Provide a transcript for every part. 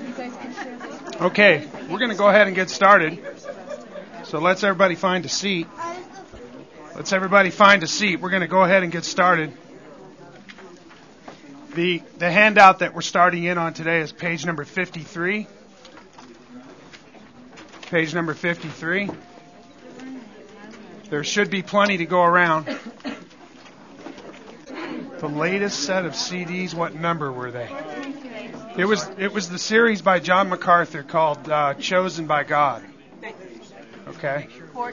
Okay, we're going to go ahead and get started. So let's everybody find a seat. We're going to go ahead and get started. The handout that we're starting in on today is page number 53. Page number 53. There should be plenty to go around. The latest set of CDs, what number were they? It was the series by John MacArthur called Chosen by God. Okay.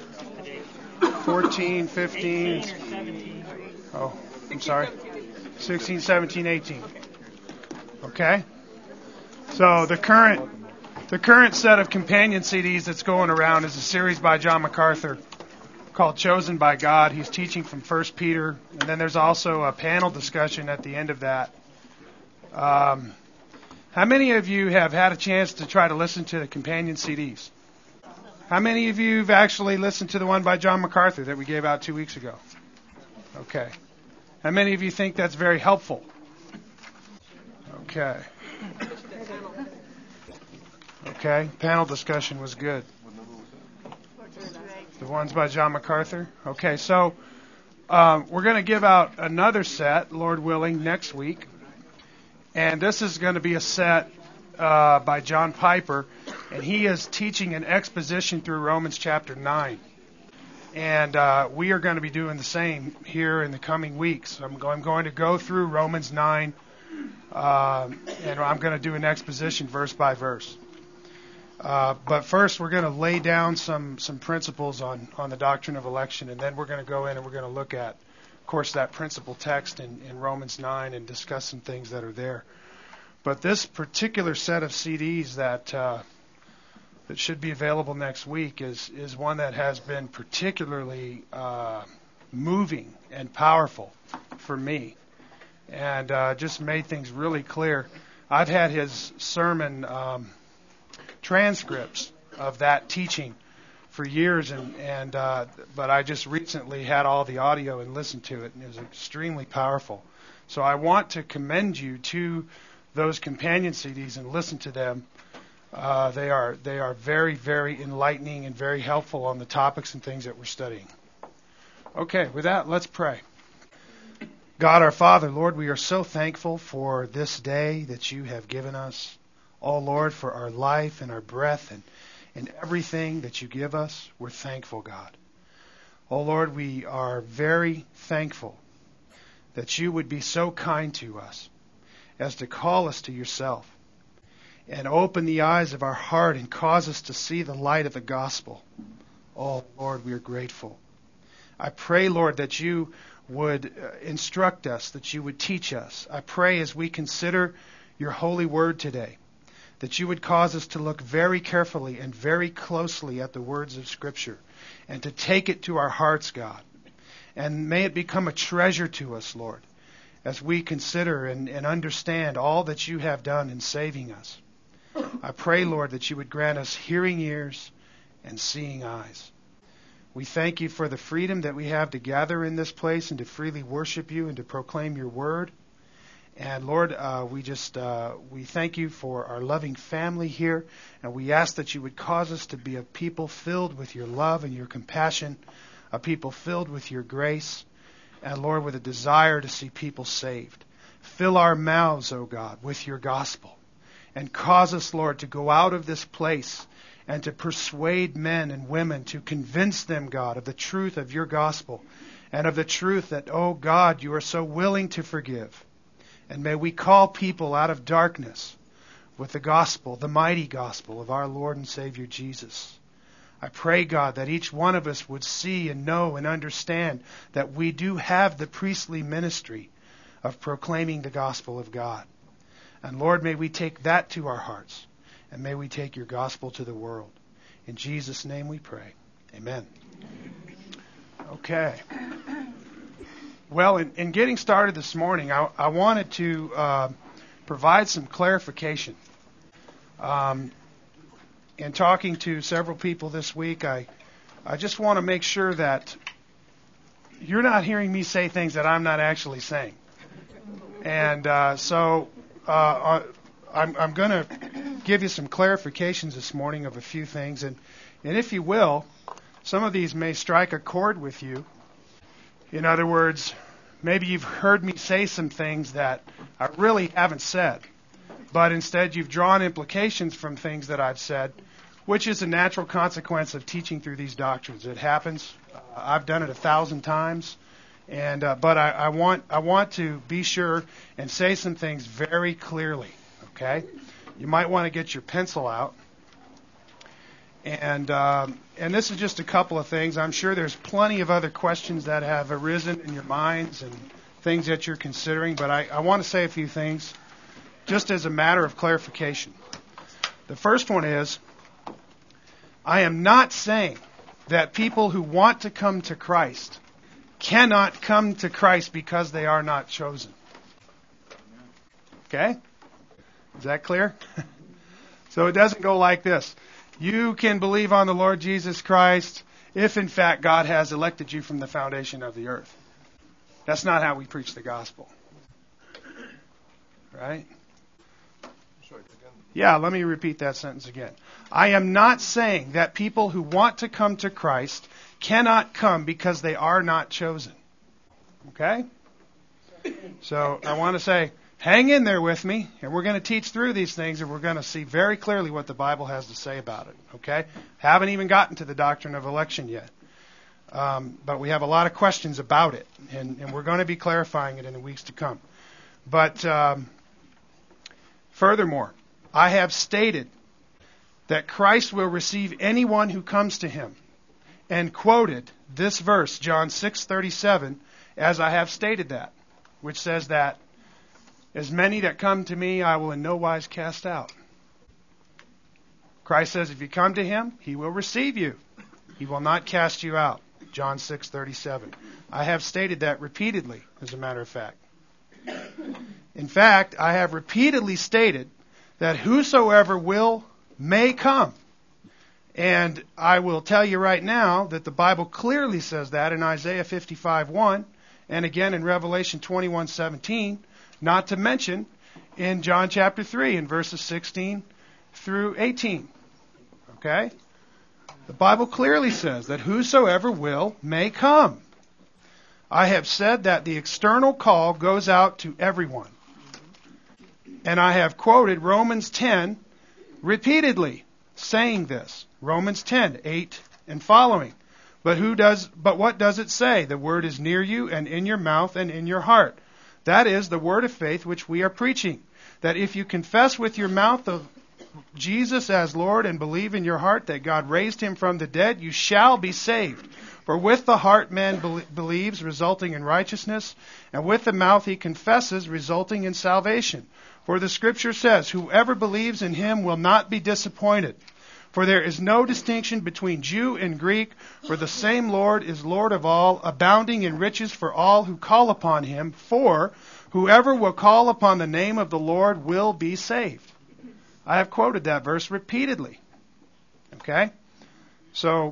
14, 15. Oh, I'm sorry. 16, 17, 18. Okay. So the current set of companion CDs that's going around is a series by John MacArthur called Chosen by God. He's teaching from 1 Peter, and then there's also a panel discussion at the end of that. How many of you have had a chance to try to listen to the companion CDs? How many of you have actually listened to the one by John MacArthur that we gave out 2 weeks ago? Okay. How many of you think that's very helpful? Okay. Okay. Panel discussion was good. The ones by John MacArthur? Okay, so we're going to give out another set, Lord willing, next week. And this is going to be a set by John Piper, and he is teaching an exposition through Romans chapter 9. And we are going to be doing the same here in the coming weeks. I'm going to go through Romans 9, and I'm going to do an exposition verse by verse. But first, we're going to lay down some principles on the doctrine of election, and then we're going to go in and we're going to look at, of course, that principal text in Romans 9 and discuss some things that are there. But this particular set of CDs that should be available next week is one that has been particularly moving and powerful for me, and just made things really clear. I've had his sermon transcripts of that teaching for years, but I just recently had all the audio and listened to it, and it was extremely powerful. So I want to commend you to those companion CDs and listen to them. They are very, very enlightening and very helpful on the topics and things that we're studying. Okay, with that, let's pray. God our Father, Lord, we are so thankful for this day that you have given us. Oh, Lord, for our life and our breath and everything that you give us, we're thankful, God. Oh, Lord, we are very thankful that you would be so kind to us as to call us to yourself and open the eyes of our heart and cause us to see the light of the gospel. Oh, Lord, we are grateful. I pray, Lord, that you would instruct us, that you would teach us. I pray as we consider your holy word today, that you would cause us to look very carefully and very closely at the words of Scripture and to take it to our hearts, God. And may it become a treasure to us, Lord, as we consider and understand all that you have done in saving us. I pray, Lord, that you would grant us hearing ears and seeing eyes. We thank you for the freedom that we have to gather in this place and to freely worship you and to proclaim your word. And Lord, we thank you for our loving family here, and we ask that you would cause us to be a people filled with your love and your compassion, a people filled with your grace, and Lord, with a desire to see people saved. Fill our mouths, O God, with your gospel, and cause us, Lord, to go out of this place and to persuade men and women, to convince them, God, of the truth of your gospel and of the truth that, oh God, you are so willing to forgive. And may we call people out of darkness with the gospel, the mighty gospel of our Lord and Savior Jesus. I pray, God, that each one of us would see and know and understand that we do have the priestly ministry of proclaiming the gospel of God. And Lord, may we take that to our hearts, and may we take your gospel to the world. In Jesus' name we pray. Amen. Okay. Well, in getting started this morning, I wanted to provide some clarification. In talking to several people this week, I just want to make sure that you're not hearing me say things that I'm not actually saying. And so I'm going to give you some clarifications this morning of a few things. And if you will, some of these may strike a chord with you. In other words, maybe you've heard me say some things that I really haven't said, but instead you've drawn implications from things that I've said, which is a natural consequence of teaching through these doctrines. It happens. I've done it 1,000 times, but I want to be sure and say some things very clearly. Okay, you might want to get your pencil out, and this is just a couple of things. I'm sure there's plenty of other questions that have arisen in your minds and things that you're considering, but I want to say a few things just as a matter of clarification. The first one is, I am not saying that people who want to come to Christ cannot come to Christ because they are not chosen. Okay? Is that clear? So it doesn't go like this. You can believe on the Lord Jesus Christ if in fact God has elected you from the foundation of the earth. That's not how we preach the gospel. Right? Yeah, let me repeat that sentence again. I am not saying that people who want to come to Christ cannot come because they are not chosen. Okay? So I want to say, hang in there with me, and we're going to teach through these things, and we're going to see very clearly what the Bible has to say about it. Okay? Haven't even gotten to the doctrine of election yet. But we have a lot of questions about it, and we're going to be clarifying it in the weeks to come. But furthermore, I have stated that Christ will receive anyone who comes to him, and quoted this verse, John 6:37, as I have stated that, which says that, as many that come to me, I will in no wise cast out. Christ says if you come to him, he will receive you. He will not cast you out. John 6:37. I have stated that repeatedly, as a matter of fact. In fact, I have repeatedly stated that whosoever will may come. And I will tell you right now that the Bible clearly says that in Isaiah 55:1, and again in Revelation 21:17, not to mention in John chapter 3 in verses 16 through 18. Okay? The Bible clearly says that whosoever will may come. I have said that the external call goes out to everyone. And I have quoted Romans 10 repeatedly saying this. Romans 10:8 and following. But what does it say? The word is near you and in your mouth and in your heart. That is the word of faith which we are preaching. That if you confess with your mouth of Jesus as Lord and believe in your heart that God raised him from the dead, you shall be saved. For with the heart man believes, resulting in righteousness, and with the mouth he confesses, resulting in salvation. For the Scripture says, whoever believes in him will not be disappointed. For there is no distinction between Jew and Greek, for the same Lord is Lord of all, abounding in riches for all who call upon him. For whoever will call upon the name of the Lord will be saved. I have quoted that verse repeatedly. Okay? So,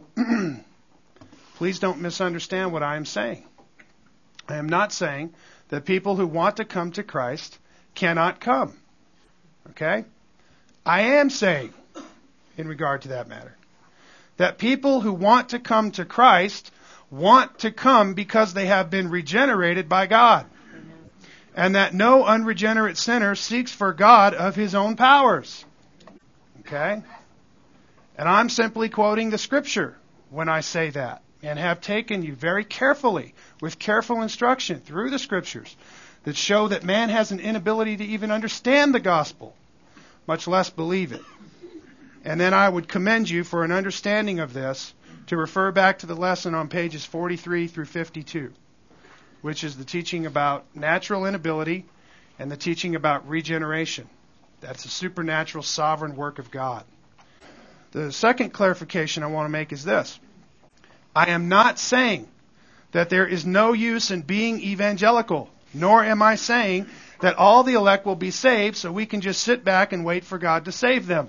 please don't misunderstand what I am saying. I am not saying that people who want to come to Christ cannot come. Okay? I am saying, in regard to that matter, that people who want to come to Christ want to come because they have been regenerated by God. And that no unregenerate sinner seeks for God of his own powers. Okay? And I'm simply quoting the Scripture when I say that, and have taken you very carefully, with careful instruction through the Scriptures, that show that man has an inability to even understand the gospel, much less believe it. And then I would commend you for an understanding of this to refer back to the lesson on pages 43 through 52, which is the teaching about natural inability and the teaching about regeneration. That's a supernatural sovereign work of God. The second clarification I want to make is this. I am not saying that there is no use in being evangelical, nor am I saying that all the elect will be saved so we can just sit back and wait for God to save them.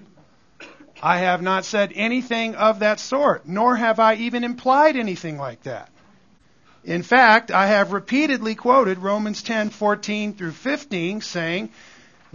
I have not said anything of that sort, nor have I even implied anything like that. In fact, I have repeatedly quoted Romans 10:14 through 15, saying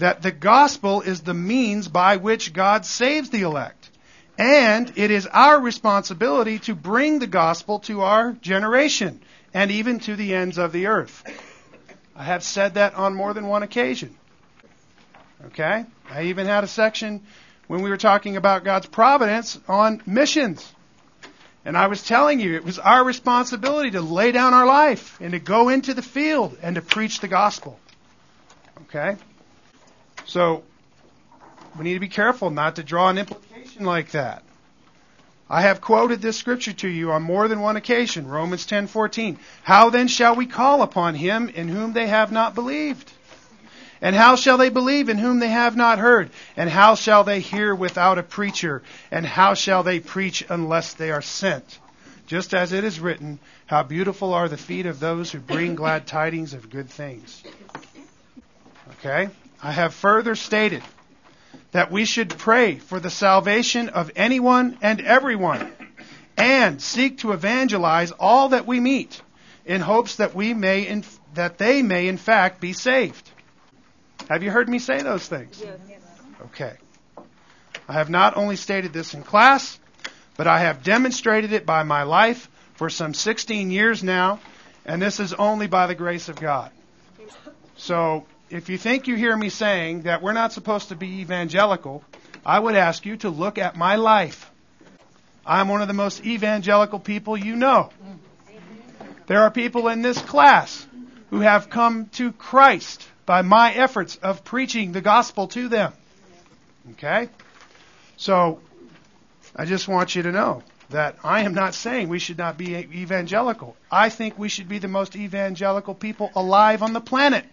that the gospel is the means by which God saves the elect. And it is our responsibility to bring the gospel to our generation and even to the ends of the earth. I have said that on more than one occasion. Okay? I even had a section when we were talking about God's providence on missions. And I was telling you, it was our responsibility to lay down our life and to go into the field and to preach the gospel. Okay? So, we need to be careful not to draw an implication like that. I have quoted this scripture to you on more than one occasion, Romans 10:14. How then shall we call upon him in whom they have not believed? And how shall they believe in whom they have not heard? And how shall they hear without a preacher? And how shall they preach unless they are sent? Just as it is written, how beautiful are the feet of those who bring glad tidings of good things. Okay? I have further stated that we should pray for the salvation of anyone and everyone, and seek to evangelize all that we meet, in hopes that they may in fact be saved. Have you heard me say those things? Yes. Okay. I have not only stated this in class, but I have demonstrated it by my life for some 16 years now, and this is only by the grace of God. So, if you think you hear me saying that we're not supposed to be evangelical, I would ask you to look at my life. I'm one of the most evangelical people you know. There are people in this class who have come to Christ by my efforts of preaching the gospel to them. Okay? So, I just want you to know that I am not saying we should not be evangelical. I think we should be the most evangelical people alive on the planet.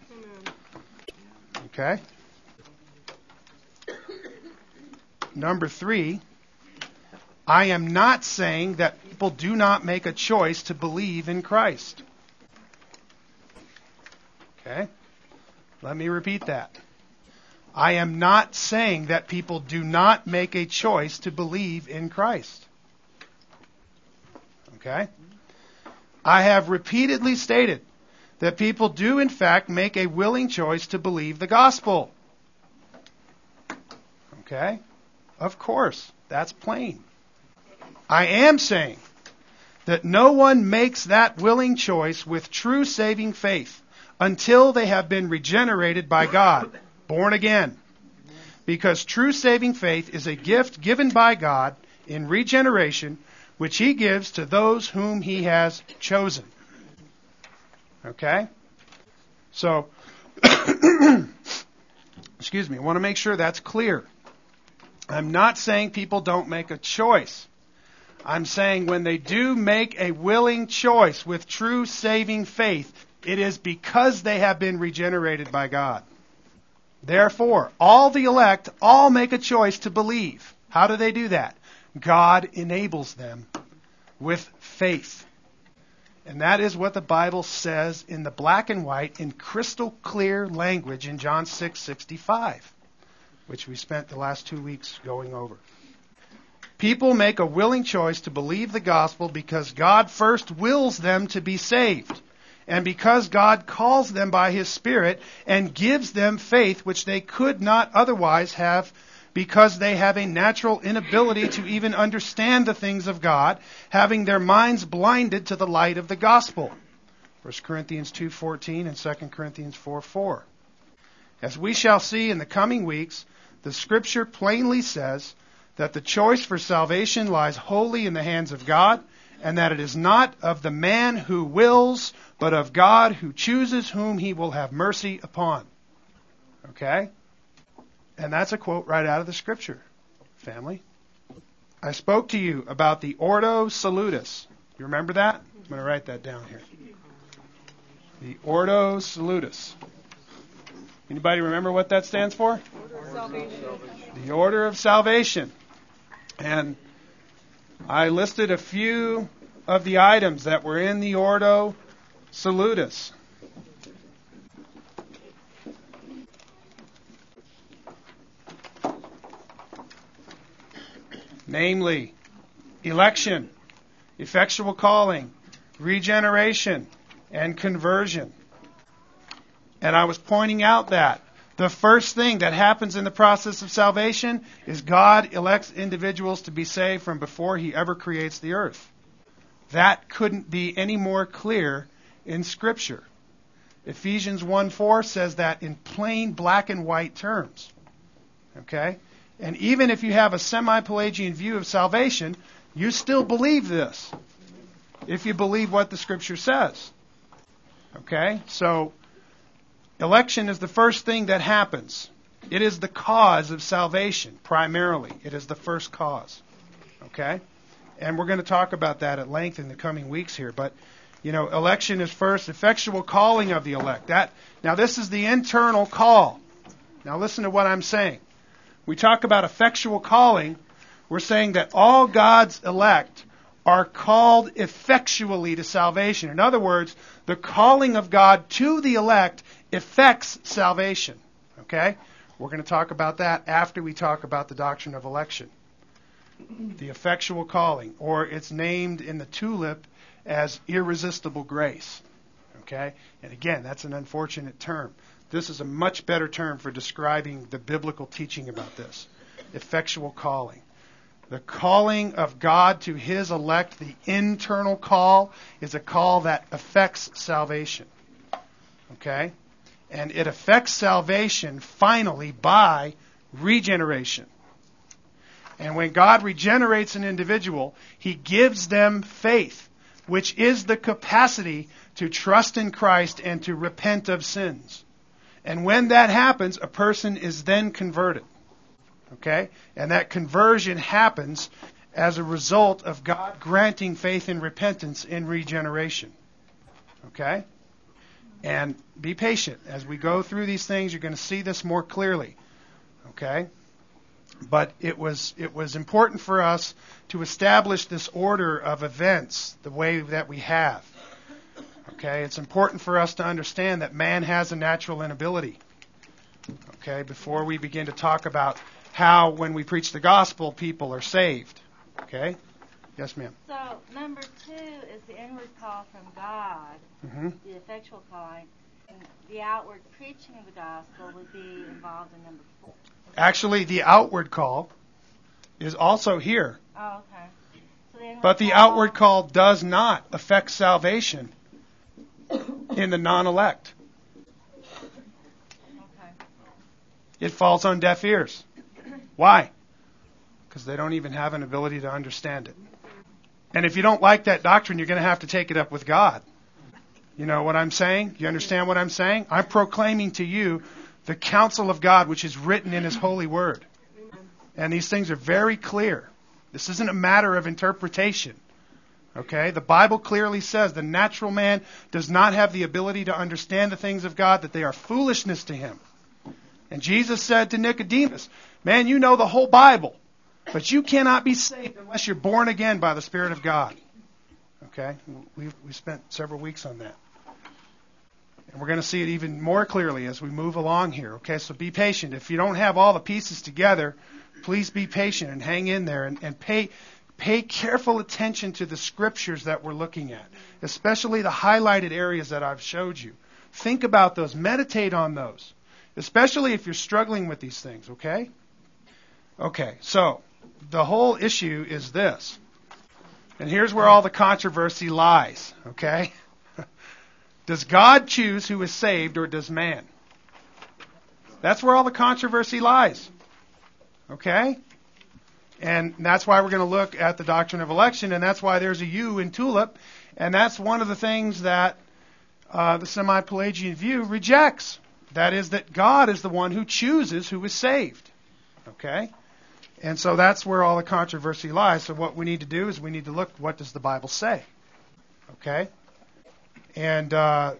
Okay? Number 3, I am not saying that people do not make a choice to believe in Christ. Okay? Let me repeat that. I am not saying that people do not make a choice to believe in Christ. Okay? I have repeatedly stated that people do in fact make a willing choice to believe the gospel. Okay? Of course, that's plain. I am saying that no one makes that willing choice with true saving faith until they have been regenerated by God, born again. Because true saving faith is a gift given by God in regeneration, which He gives to those whom He has chosen. Okay? So, excuse me, I want to make sure that's clear. I'm not saying people don't make a choice. I'm saying when they do make a willing choice with true saving faith, it is because they have been regenerated by God. Therefore, all the elect all make a choice to believe. How do they do that? God enables them with faith. And that is what the Bible says in the black and white, in crystal clear language in John 6:65, which we spent the last 2 weeks going over. People make a willing choice to believe the gospel because God first wills them to be saved, and because God calls them by His Spirit and gives them faith which they could not otherwise have, because they have a natural inability to even understand the things of God, having their minds blinded to the light of the gospel. 1 Corinthians 2:14 and 2 Corinthians 4:4. As we shall see in the coming weeks, the Scripture plainly says that the choice for salvation lies wholly in the hands of God, and that it is not of the man who wills, but of God who chooses whom He will have mercy upon. Okay? And that's a quote right out of the Scripture, family. I spoke to you about the Ordo Salutis. You remember that? I'm going to write that down here. The Ordo Salutis. Anybody remember what that stands for? Salvation. The Order of Salvation. And I listed a few of the items that were in the Ordo Salutis. Namely, election, effectual calling, regeneration, and conversion. And I was pointing out that The first thing that happens in the process of salvation is God elects individuals to be saved from before He ever creates the earth. That couldn't be any more clear in Scripture. Ephesians 1:4 says that in plain black and white terms. Okay? And even if you have a semi-Pelagian view of salvation, you still believe this. If you believe what the Scripture says. Okay? So, election is the first thing that happens. It is the cause of salvation, primarily. It is the first cause. Okay? And we're going to talk about that at length in the coming weeks here. But, election is first, effectual calling of the elect. Now, this is the internal call. Now, listen to what I'm saying. We talk about effectual calling. We're saying that all God's elect are called effectually to salvation. In other words, the calling of God to the elect effects salvation. Okay? We're going to talk about that after we talk about the doctrine of election. The effectual calling, or it's named in the tulip as irresistible grace. Okay? And again, that's an unfortunate term. This is a much better term for describing the biblical teaching about this. Effectual calling. The calling of God to His elect, the internal call, is a call that affects salvation. Okay? And it affects salvation finally by regeneration. And when God regenerates an individual, He gives them faith, which is the capacity to trust in Christ and to repent of sins. And when that happens, a person is then converted. Okay? And that conversion happens as a result of God granting faith and repentance in regeneration. Okay? And be patient. As we go through these things, you're going to see this more clearly. Okay? But it was important for us to establish this order of events the way that we have. Okay? It's important for us to understand that man has a natural inability. Okay? Before we begin to talk about how, when we preach the gospel, people are saved. Okay? Yes, ma'am. So, number 2 is the inward call from God, the effectual calling. And the outward preaching of the gospel would be involved in number 4. Actually, the outward call is also here. Oh, okay. So but the outward call does not affect salvation in the non-elect. Okay. It falls on deaf ears. Why? Because they don't even have an ability to understand it. And if you don't like that doctrine, you're going to have to take it up with God. You know what I'm saying? You understand what I'm saying? I'm proclaiming to you the counsel of God, which is written in His holy word. And these things are very clear. This isn't a matter of interpretation. Okay? The Bible clearly says the natural man does not have the ability to understand the things of God, that they are foolishness to him. And Jesus said to Nicodemus, man, you know the whole Bible, but you cannot be saved unless you're born again by the Spirit of God. Okay? We spent several weeks on that. And we're going to see it even more clearly as we move along here. Okay? So be patient. If you don't have all the pieces together, please be patient and hang in there and pay careful attention to the scriptures that we're looking at, especially the highlighted areas that I've showed you. Think about those. Meditate on those, especially if you're struggling with these things, okay? Okay, so the whole issue is this. And here's where all the controversy lies, okay? Does God choose who is saved, or does man? That's where all the controversy lies. Okay? And that's why we're going to look at the doctrine of election, and that's why there's a U in tulip, and that's one of the things that the semi-Pelagian view rejects. That is that God is the one who chooses who is saved. Okay? And so that's where all the controversy lies. So what we need to do is we need to look, what does the Bible say? Okay? And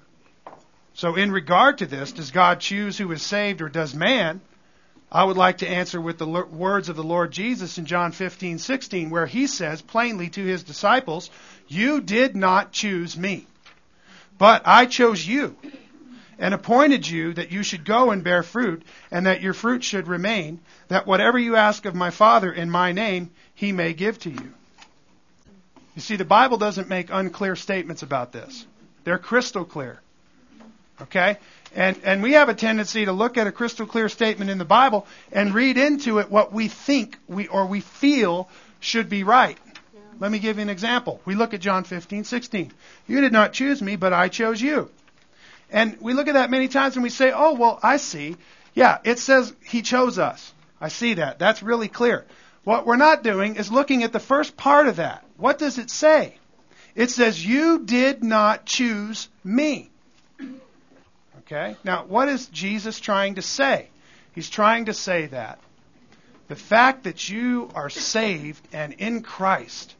so in regard to this, does God choose who is saved, or does man? I would like to answer with the words of the Lord Jesus in John 15:16, where He says plainly to His disciples, you did not choose me, but I chose you and appointed you that you should go and bear fruit, and that your fruit should remain, that whatever you ask of my Father in my name, He may give to you. You see, the Bible doesn't make unclear statements about this. They're crystal clear. Okay? And we have a tendency to look at a crystal clear statement in the Bible and read into it what we think we feel should be right. Let me give you an example. We look at John 15:16. You did not choose me, but I chose you. And we look at that many times and we say, oh, well, I see. Yeah, it says he chose us. I see that. That's really clear. What we're not doing is looking at the first part of that. What does it say? It says, you did not choose me. Okay? Now, what is Jesus trying to say? He's trying to say that the fact that you are saved and in Christ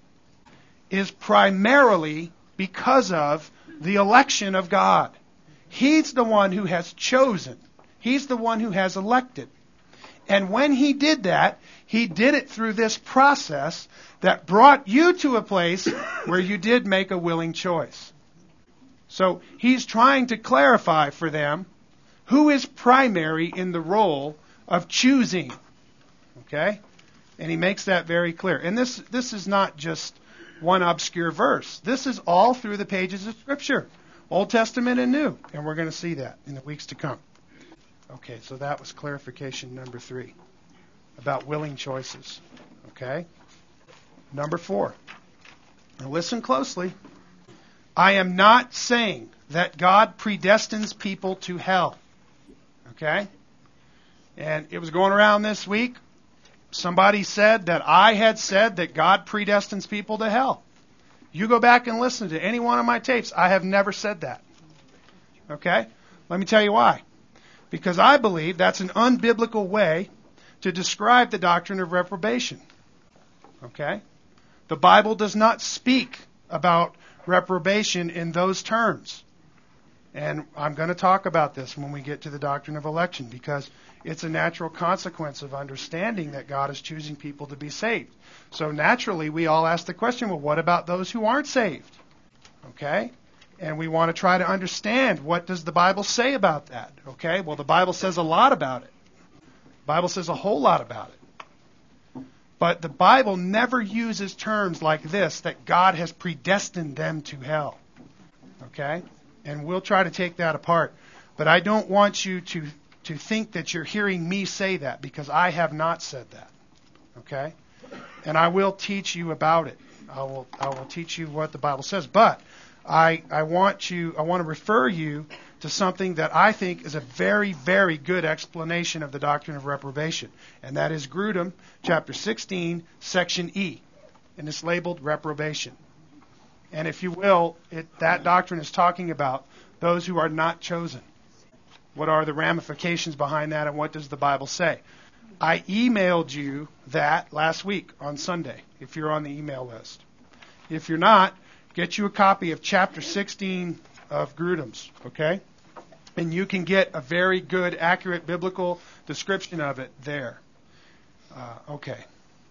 is primarily because of the election of God. He's the one who has chosen. He's the one who has elected. And when he did that, he did it through this process that brought you to a place where you did make a willing choice. So he's trying to clarify for them who is primary in the role of choosing. Okay? And he makes that very clear. And this is not just one obscure verse. This is all through the pages of Scripture, Old Testament and New. And we're going to see that in the weeks to come. Okay, so that was clarification number 3 about willing choices. Okay? Number 4. Now listen closely. I am not saying that God predestines people to hell. Okay? And it was going around this week. Somebody said that I had said that God predestines people to hell. You go back and listen to any one of my tapes. I have never said that. Okay? Let me tell you why. Because I believe that's an unbiblical way to describe the doctrine of reprobation. Okay? The Bible does not speak about reprobation in those terms. And I'm going to talk about this when we get to the doctrine of election, because it's a natural consequence of understanding that God is choosing people to be saved. So naturally, we all ask the question, well, what about those who aren't saved? Okay? And we want to try to understand, what does the Bible say about that? Okay? Well, the Bible says a lot about it. The Bible says a whole lot about it. But the Bible never uses terms like this, that God has predestined them to hell. Okay? And we'll try to take that apart. But I don't want you to think that you're hearing me say that, because I have not said that. Okay? And I will teach you about it. I will teach you what the Bible says. But I want to refer you to something that I think is a very, very good explanation of the doctrine of reprobation. And that is Grudem, chapter 16, section E. And it's labeled reprobation. And if you will, that doctrine is talking about those who are not chosen. What are the ramifications behind that, and what does the Bible say? I emailed you that last week on Sunday, if you're on the email list. If you're not, get you a copy of chapter 16 of Grudem's, okay? And you can get a very good, accurate biblical description of it there. Okay.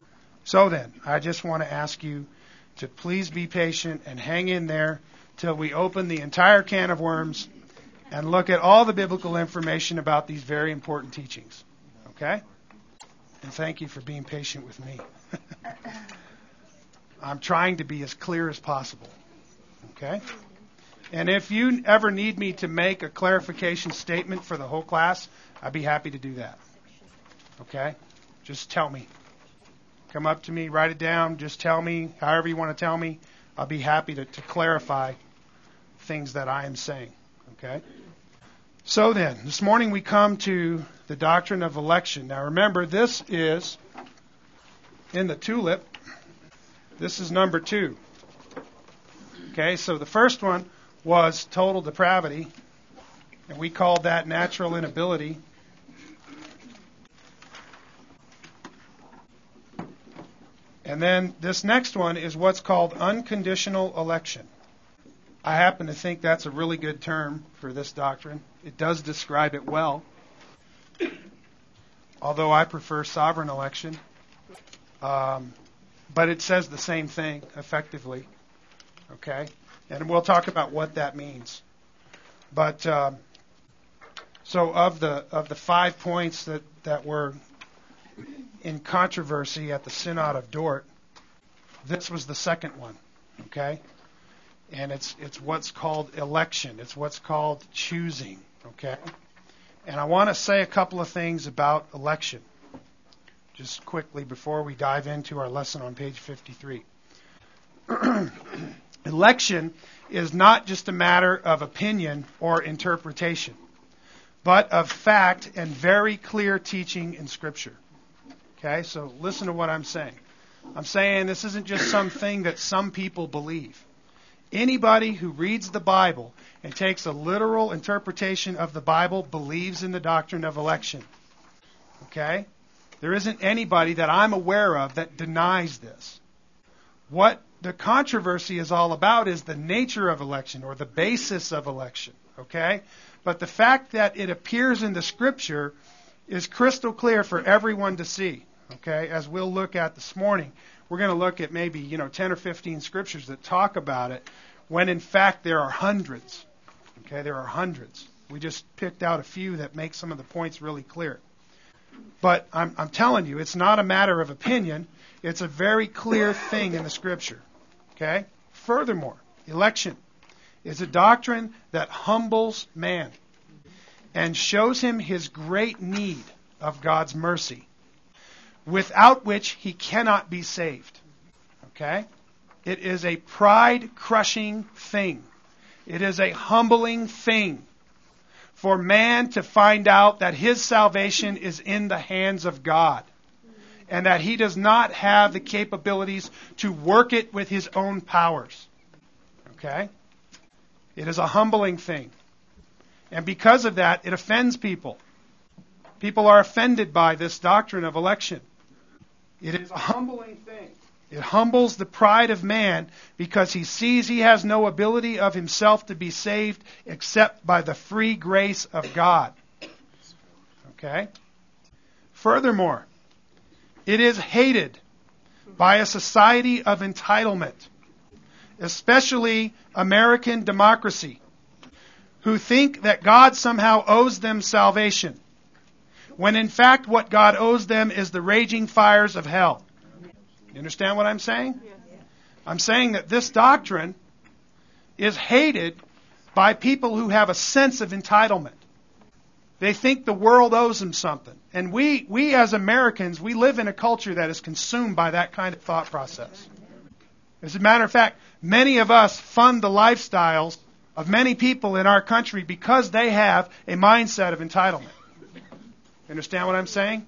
So then, I just want to ask you to please be patient and hang in there till we open the entire can of worms and look at all the biblical information about these very important teachings. Okay? And thank you for being patient with me. I'm trying to be as clear as possible. Okay? And if you ever need me to make a clarification statement for the whole class, I'd be happy to do that. Okay? Just tell me. Come up to me, write it down, just tell me, however you want to tell me. I'll be happy to clarify things that I am saying. Okay? So then, this morning we come to the doctrine of election. Now remember, this is in the tulip. This is number 2. Okay, so the first one was total depravity, and we called that natural inability. And then this next one is what's called unconditional election. I happen to think that's a really good term for this doctrine. It does describe it well. Although I prefer sovereign election. But it says the same thing, effectively. Okay? And we'll talk about what that means. But so of the 5 points that were in controversy at the Synod of Dort, this was the second one. Okay? And it's what's called election. It's what's called choosing. Okay? And I want to say a couple of things about election, just quickly before we dive into our lesson on page 53. Election is not just a matter of opinion or interpretation, but of fact and very clear teaching in Scripture. Okay, so listen to what I'm saying. I'm saying this isn't just something that some people believe. Anybody who reads the Bible and takes a literal interpretation of the Bible believes in the doctrine of election. Okay? There isn't anybody that I'm aware of that denies this. What the controversy is all about is the nature of election or the basis of election. Okay? But the fact that it appears in the Scripture is crystal clear for everyone to see. Okay? As we'll look at this morning, we're going to look at maybe 10 or 15 scriptures that talk about it, when in fact there are hundreds. Okay? There are hundreds. We just picked out a few that make some of the points really clear. But I'm telling you, it's not a matter of opinion. It's a very clear thing in the Scripture. Okay? Furthermore, election is a doctrine that humbles man and shows him his great need of God's mercy, without which he cannot be saved. Okay? It is a pride-crushing thing. It is a humbling thing for man to find out that his salvation is in the hands of God and that he does not have the capabilities to work it with his own powers. Okay? It is a humbling thing. And because of that, it offends people. People are offended by this doctrine of election. It is a humbling thing. It humbles the pride of man because he sees he has no ability of himself to be saved except by the free grace of God. Okay? Furthermore, it is hated by a society of entitlement, especially American democracy, who think that God somehow owes them salvation, when in fact what God owes them is the raging fires of hell. You understand what I'm saying? I'm saying that this doctrine is hated by people who have a sense of entitlement. They think the world owes them something. And we as Americans, we live in a culture that is consumed by that kind of thought process. As a matter of fact, many of us fund the lifestyles of many people in our country because they have a mindset of entitlement. You understand what I'm saying?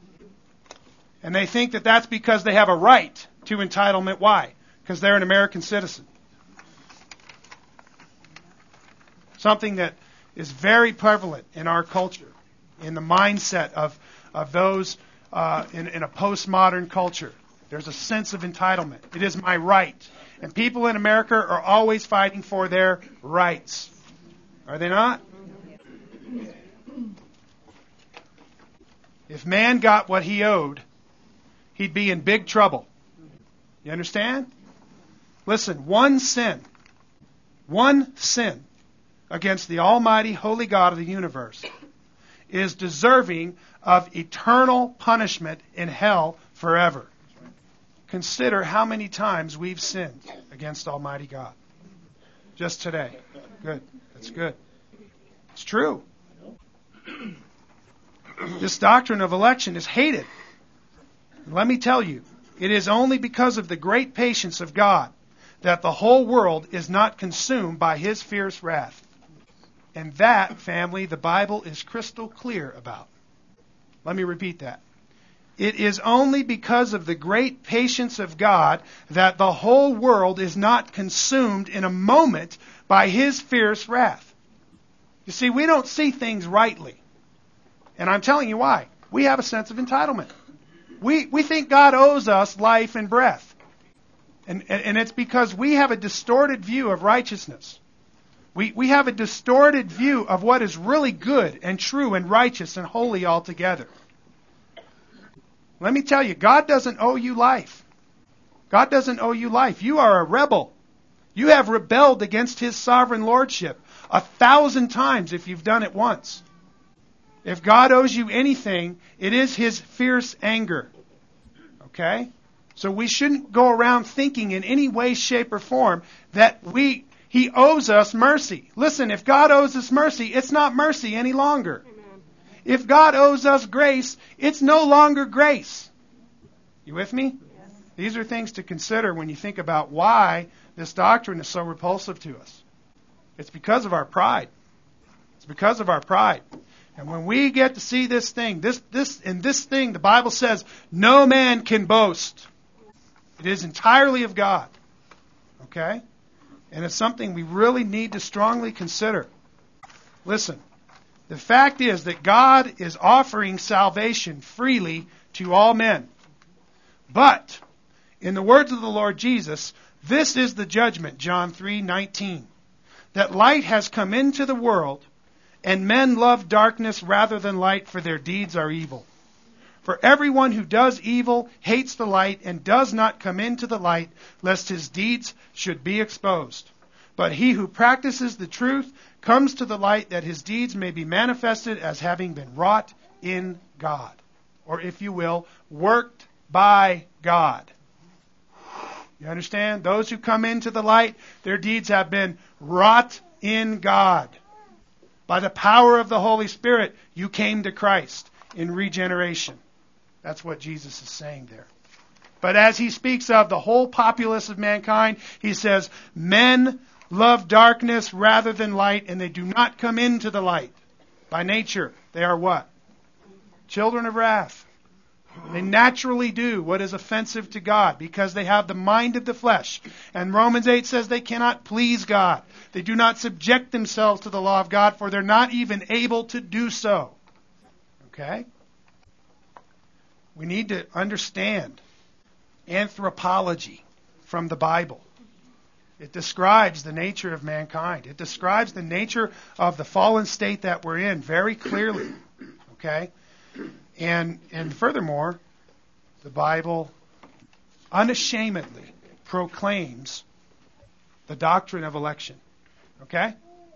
And they think that that's because they have a right to entitlement. Why? Because they're an American citizen. Something that is very prevalent in our culture, in the mindset of those in a postmodern culture. There's a sense of entitlement. It is my right. And people in America are always fighting for their rights. Are they not? If man got what he owed, he'd be in big trouble. You understand? Listen, one sin against the almighty holy God of the universe is deserving of eternal punishment in hell forever. Consider how many times we've sinned against Almighty God. Just today. Good. That's good. It's true. This doctrine of election is hated. Let me tell you, it is only because of the great patience of God that the whole world is not consumed by His fierce wrath. And that, family, the Bible is crystal clear about. Let me repeat that. It is only because of the great patience of God that the whole world is not consumed in a moment by His fierce wrath. You see, we don't see things rightly. And I'm telling you why. We have a sense of entitlement. We think God owes us life and breath. And it's because we have a distorted view of righteousness. We have a distorted view of what is really good and true and righteous and holy altogether. Let me tell you, God doesn't owe you life. God doesn't owe you life. You are a rebel. You have rebelled against His sovereign lordship 1,000 times if you've done it once. If God owes you anything, it is His fierce anger. Okay? So we shouldn't go around thinking in any way, shape, or form that we He owes us mercy. Listen, if God owes us mercy, it's not mercy any longer. Amen. If God owes us grace, it's no longer grace. You with me? Yes. These are things to consider when you think about why this doctrine is so repulsive to us. It's because of our pride. It's because of our pride. And when we get to see this thing, this thing, the Bible says, no man can boast. It is entirely of God. Okay? And it's something we really need to strongly consider. Listen, the fact is that God is offering salvation freely to all men. But, in the words of the Lord Jesus, this is the judgment, John 3:19, that light has come into the world, and men love darkness rather than light, for their deeds are evil. For everyone who does evil hates the light and does not come into the light, lest his deeds should be exposed. But he who practices the truth comes to the light, that his deeds may be manifested as having been wrought in God. Or, if you will, worked by God. You understand? Those who come into the light, their deeds have been wrought in God. By the power of the Holy Spirit, you came to Christ in regeneration. That's what Jesus is saying there. But as he speaks of the whole populace of mankind, he says, men love darkness rather than light, and they do not come into the light. By nature, they are what? Children of wrath. They naturally do what is offensive to God because they have the mind of the flesh. And Romans 8 says they cannot please God. They do not subject themselves to the law of God, for they're not even able to do so. Okay? We need to understand anthropology from the Bible. It describes the nature of mankind. It describes the nature of the fallen state that we're in very clearly. Okay? And furthermore, the Bible unashamedly proclaims the doctrine of election. Okay?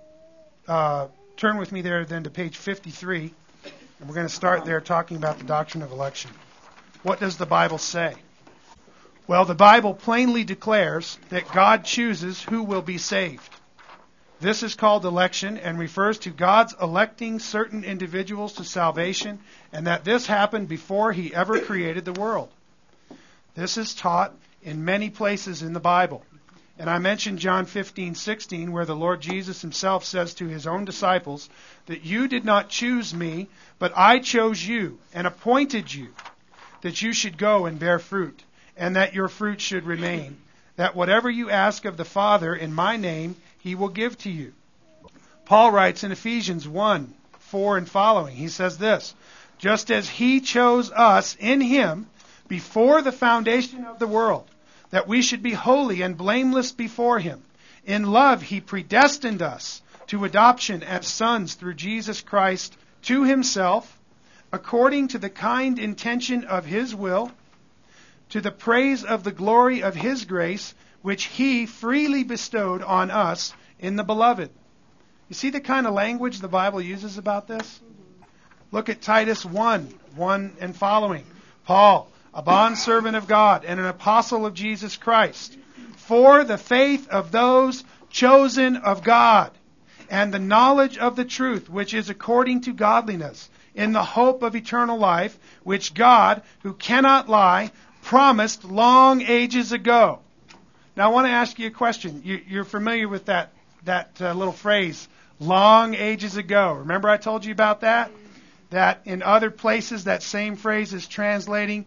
Turn with me there then to page 53, and we're going to start there talking about the doctrine of election. What does the Bible say? Well, the Bible plainly declares that God chooses who will be saved. This is called election and refers to God's electing certain individuals to salvation, and that this happened before He ever created the world. This is taught in many places in the Bible. And I mentioned John 15:16, where the Lord Jesus Himself says to His own disciples that you did not choose me, but I chose you and appointed you, that you should go and bear fruit, and that your fruit should remain, that whatever you ask of the Father in my name, He will give to you. Paul writes in Ephesians 1:4 and following, he says this, just as He chose us in Him before the foundation of the world, that we should be holy and blameless before Him. In love He predestined us to adoption as sons through Jesus Christ to Himself, according to the kind intention of His will, to the praise of the glory of His grace, which He freely bestowed on us in the Beloved. You see the kind of language the Bible uses about this? Look at Titus 1:1 and following. Paul, a bondservant of God and an apostle of Jesus Christ, for the faith of those chosen of God, and the knowledge of the truth, which is according to godliness, in the hope of eternal life, which God, who cannot lie, promised long ages ago. Now I want to ask you a question. You're familiar with that little phrase, long ages ago. Remember I told you about that? That in other places that same phrase is translated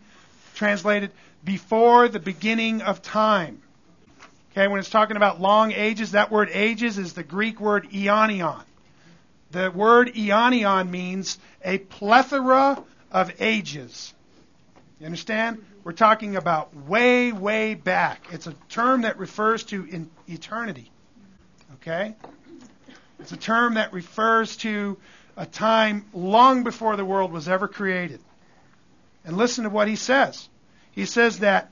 before the beginning of time. Okay, when it's talking about long ages, that word ages is the Greek word aionion. The word aionion means a plethora of ages. You understand? We're talking about way, way back. It's a term that refers to eternity. Okay? It's a term that refers to a time long before the world was ever created. And listen to what he says. He says that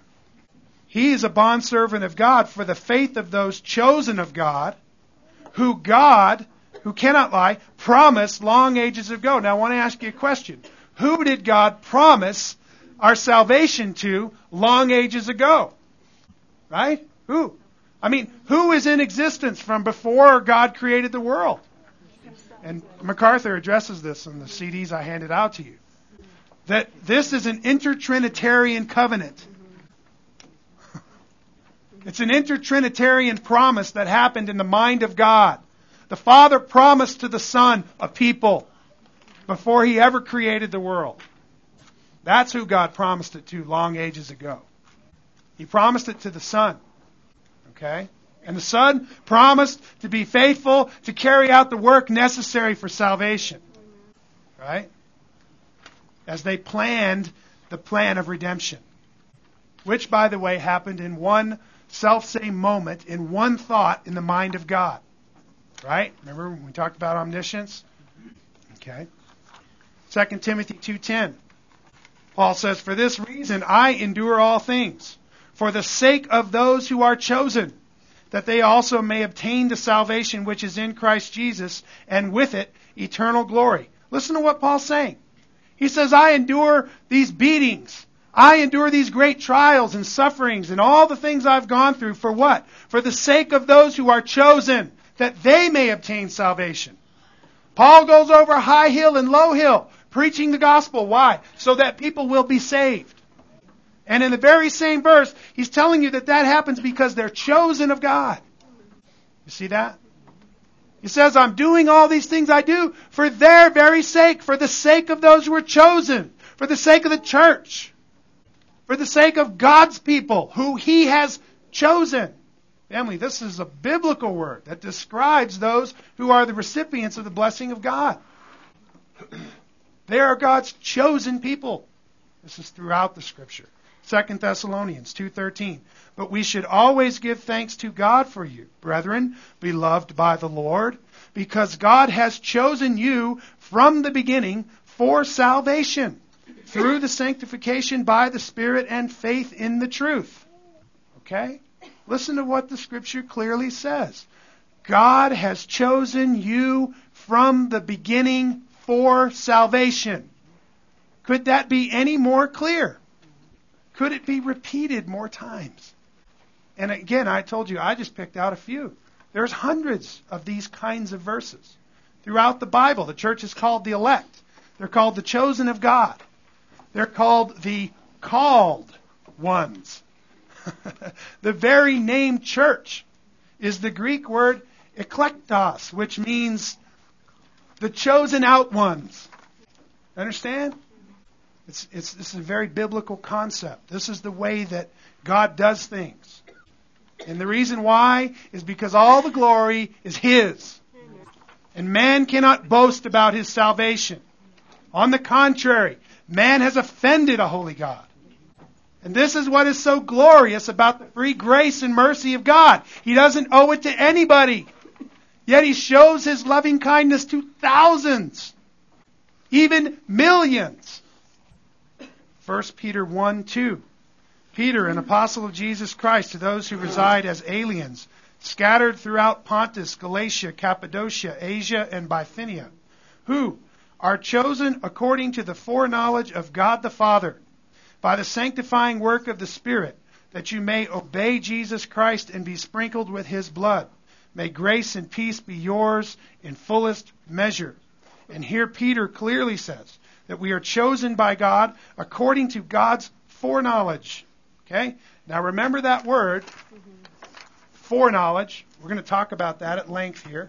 he is a bondservant of God for the faith of those chosen of God, who God, who cannot lie, promised long ages ago. Now I want to ask you a question. Who did God promise our salvation to long ages ago? Right? Who? I mean, who is in existence from before God created the world? And MacArthur addresses this in the CDs I handed out to you. That this is an intertrinitarian covenant. It's an intertrinitarian promise that happened in the mind of God. The Father promised to the Son a people before He ever created the world. That's who God promised it to long ages ago. He promised it to the Son. Okay? And the Son promised to be faithful to carry out the work necessary for salvation. Right? As they planned the plan of redemption. Which, by the way, happened in one self-same moment, in one thought in the mind of God. Right? Remember when we talked about omniscience? Okay. 2 Timothy 2:10. Paul says, "For this reason I endure all things, for the sake of those who are chosen, that they also may obtain the salvation which is in Christ Jesus, and with it eternal glory." Listen to what Paul's saying. He says, I endure these beatings. I endure these great trials and sufferings and all the things I've gone through. For what? For the sake of those who are chosen, that they may obtain salvation. Paul goes over high hill and low hill, preaching the gospel. Why? So that people will be saved. And in the very same verse, he's telling you that that happens because they're chosen of God. You see that? He says, I'm doing all these things I do for their very sake, for the sake of those who are chosen, for the sake of the church, for the sake of God's people who He has chosen. Family, this is a biblical word that describes those who are the recipients of the blessing of God. They are God's chosen people. This is throughout the Scripture. 2 Thessalonians 2:13. But we should always give thanks to God for you, brethren, beloved by the Lord, because God has chosen you from the beginning for salvation, through the sanctification by the Spirit and faith in the truth. Okay? Listen to what the Scripture clearly says. God has chosen you from the beginning for salvation. Could that be any more clear? Could it be repeated more times? And again, I told you, I just picked out a few. There's hundreds of these kinds of verses throughout the Bible. The church is called the elect. They're called the chosen of God. They're called the called ones. The very name church is the Greek word eklektos, which means the chosen out ones. Understand? This is a very biblical concept. This is the way that God does things. And the reason why is because all the glory is His. And man cannot boast about his salvation. On the contrary, man has offended a holy God. And this is what is so glorious about the free grace and mercy of God. He doesn't owe it to anybody. Yet He shows His loving kindness to thousands, even millions. 1 Peter 1:2. Peter, an apostle of Jesus Christ, to those who reside as aliens, scattered throughout Pontus, Galatia, Cappadocia, Asia, and Bithynia, who are chosen according to the foreknowledge of God the Father, by the sanctifying work of the Spirit, that you may obey Jesus Christ and be sprinkled with His blood. May grace and peace be yours in fullest measure. And here Peter clearly says that we are chosen by God according to God's foreknowledge. Okay? Now remember that word, foreknowledge. We're going to talk about that at length here.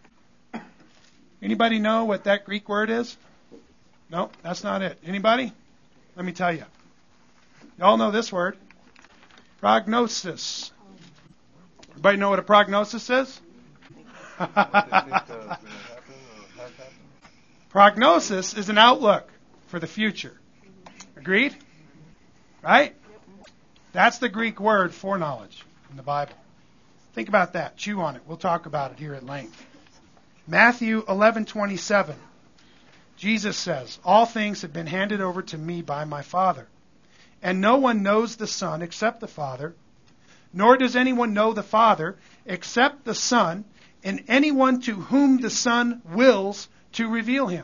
Anybody know what that Greek word is? No, that's not it. Anybody? Let me tell you. You all know this word. Prognosis. Everybody know what a prognosis is? Prognosis is an outlook for the future. Agreed? Right? That's the Greek word foreknowledge in the Bible. Think about that. Chew on it. We'll talk about it here at length. Matthew 11:27. Jesus says, all things have been handed over to me by my Father. And no one knows the Son except the Father, nor does anyone know the Father except the Son, and anyone to whom the Son wills to reveal Him.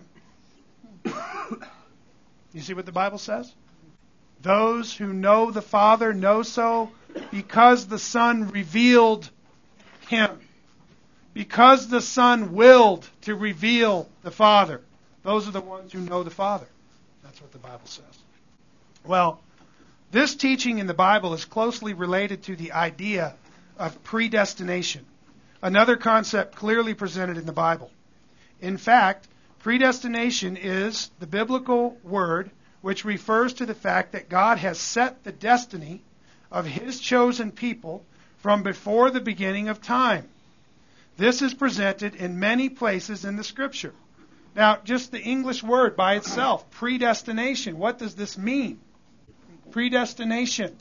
You see what the Bible says? Those who know the Father know so because the Son revealed Him. Because the Son willed to reveal the Father. Those are the ones who know the Father. That's what the Bible says. Well, this teaching in the Bible is closely related to the idea of predestination, another concept clearly presented in the Bible. In fact, predestination is the biblical word which refers to the fact that God has set the destiny of His chosen people from before the beginning of time. This is presented in many places in the Scripture. Now, just the English word by itself, predestination, what does this mean? Predestination.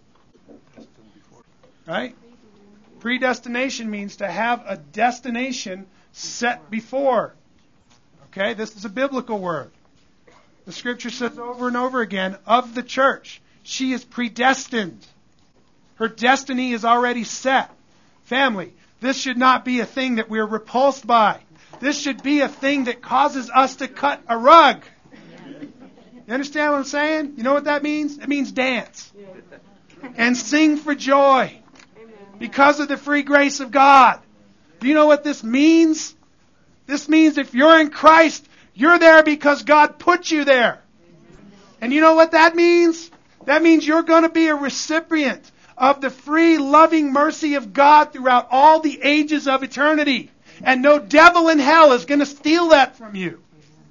Right? Predestination means to have a destination set before. Okay, this is a biblical word. The Scripture says over and over again of the church, she is predestined. Her destiny is already set. Family, this should not be a thing that we're repulsed by. This should be a thing that causes us to cut a rug. You understand what I'm saying? You know what that means? It means dance. And sing for joy. Because of the free grace of God. Do you know what this means? This means if you're in Christ, you're there because God put you there. And you know what that means? That means you're going to be a recipient of the free, loving mercy of God throughout all the ages of eternity. And no devil in hell is going to steal that from you.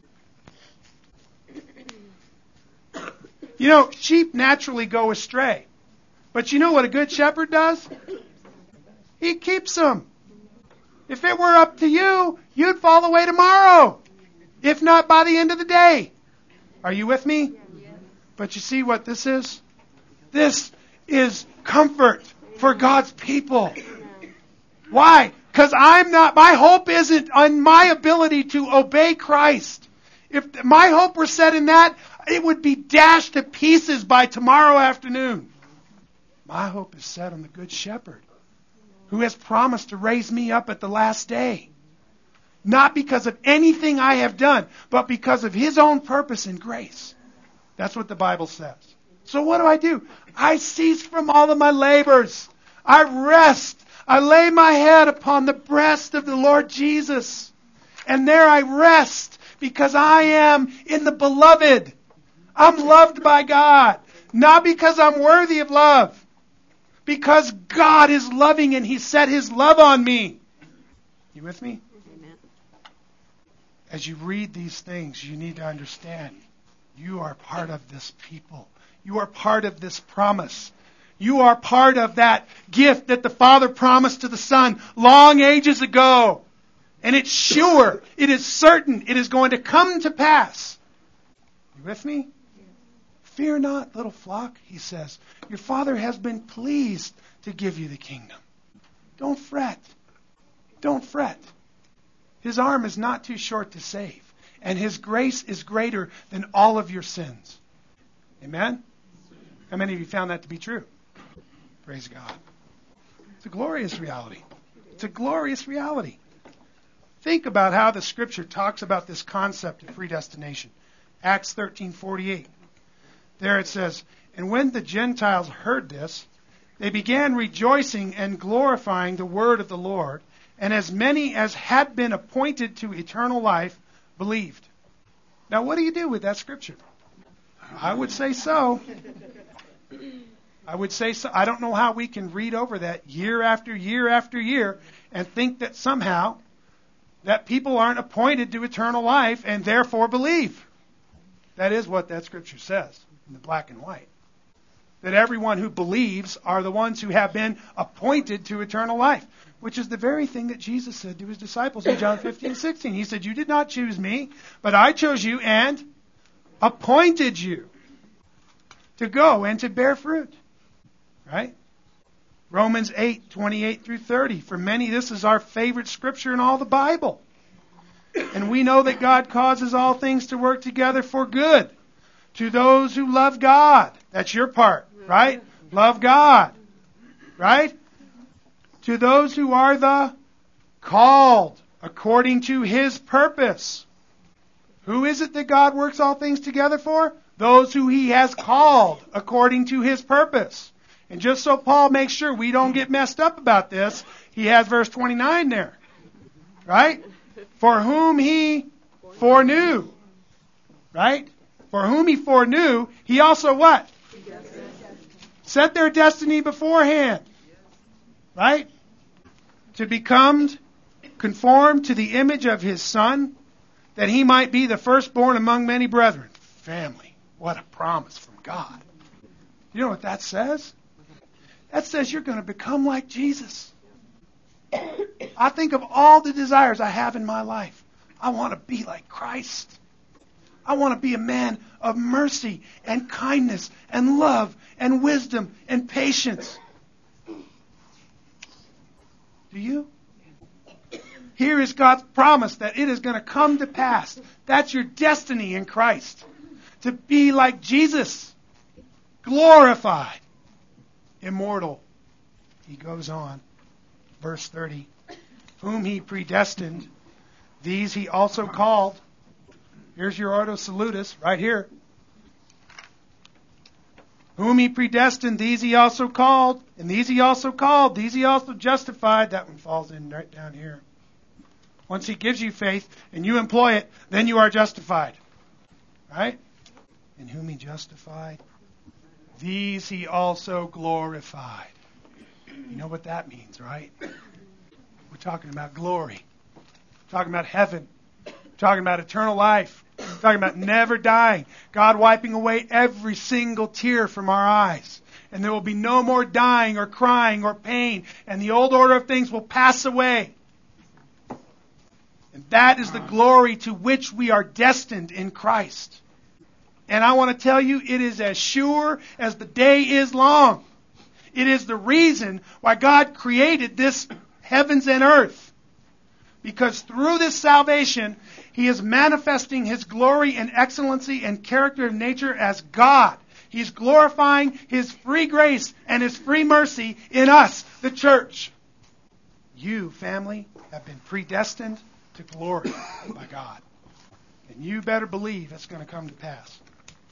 You know, sheep naturally go astray. But you know what a good shepherd does? He keeps them. If it were up to you, you'd fall away tomorrow. If not by the end of the day. Are you with me? But you see what this is? This is comfort for God's people. Why? Because my hope isn't on my ability to obey Christ. If my hope were set in that, it would be dashed to pieces by tomorrow afternoon. My hope is set on the Good Shepherd, who has promised to raise me up at the last day. Not because of anything I have done, but because of His own purpose and grace. That's what the Bible says. So what do? I cease from all of my labors. I rest. I lay my head upon the breast of the Lord Jesus. And there I rest because I am in the beloved. I'm loved by God. Not because I'm worthy of love. Because God is loving and He set His love on me. You with me? Amen. As you read these things, you need to understand you are part of this people. You are part of this promise. You are part of that gift that the Father promised to the Son long ages ago. And it's sure, it is certain, it is going to come to pass. You with me? Fear not, little flock, He says. Your Father has been pleased to give you the kingdom. Don't fret. Don't fret. His arm is not too short to save. And His grace is greater than all of your sins. Amen? How many of you found that to be true? Praise God. It's a glorious reality. It's a glorious reality. Think about how the Scripture talks about this concept of predestination. Acts 13:48. There it says, "And when the Gentiles heard this, they began rejoicing and glorifying the word of the Lord, and as many as had been appointed to eternal life believed." Now, what do you do with that Scripture? I would say so. I would say so. I don't know how we can read over that year after year after year and think that somehow that people aren't appointed to eternal life and therefore believe. That is what that Scripture says in the black and white. That everyone who believes are the ones who have been appointed to eternal life, which is the very thing that Jesus said to His disciples in John 15:16. He said, "You did not choose me, but I chose you and appointed you to go and to bear fruit." Right? Romans 8:28 through 30. For many, this is our favorite scripture in all the Bible. And we know that God causes all things to work together for good to those who love God. That's your part, right? Love God. Right? To those who are the called according to His purpose. Who is it that God works all things together for? Those who He has called according to His purpose. And just so Paul makes sure we don't get messed up about this, he has verse 29 there. Right? For whom he foreknew. Right? For whom he foreknew, he also what? Set their destiny beforehand. Right? To become conformed to the image of his Son, that he might be the firstborn among many brethren. Family. What a promise from God. You know what that says? That says you're going to become like Jesus. I think of all the desires I have in my life. I want to be like Christ. I want to be a man of mercy and kindness and love and wisdom and patience. Do you? Here is God's promise that it is going to come to pass. That's your destiny in Christ. To be like Jesus. Glorified. Immortal. He goes on. Verse 30. Whom he predestined, these he also called. Here's your Ordo Salutis, right here. Whom he predestined, these he also called. And these he also called. These he also justified. That one falls in right down here. Once he gives you faith and you employ it, then you are justified. Right? And whom he justified, these he also glorified. You know what that means, right? We're talking about glory. We're talking about heaven. We're talking about eternal life. We're talking about never dying. God wiping away every single tear from our eyes. And there will be no more dying or crying or pain. And the old order of things will pass away. And that is the glory to which we are destined in Christ. And I want to tell you, it is as sure as the day is long. It is the reason why God created this heavens and earth. Because through this salvation, He is manifesting His glory and excellency and character of nature as God. He's glorifying His free grace and His free mercy in us, the church. You, family, have been predestined to glory by God. And you better believe it's going to come to pass.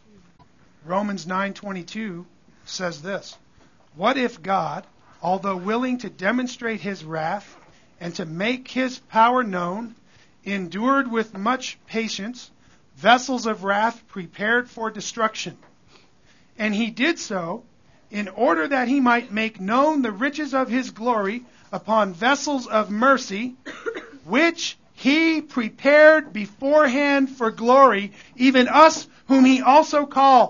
Romans 9:22 says this. What if God, although willing to demonstrate His wrath and to make His power known, endured with much patience vessels of wrath prepared for destruction? And He did so in order that He might make known the riches of His glory upon vessels of mercy, which He prepared beforehand for glory, even us whom He also called,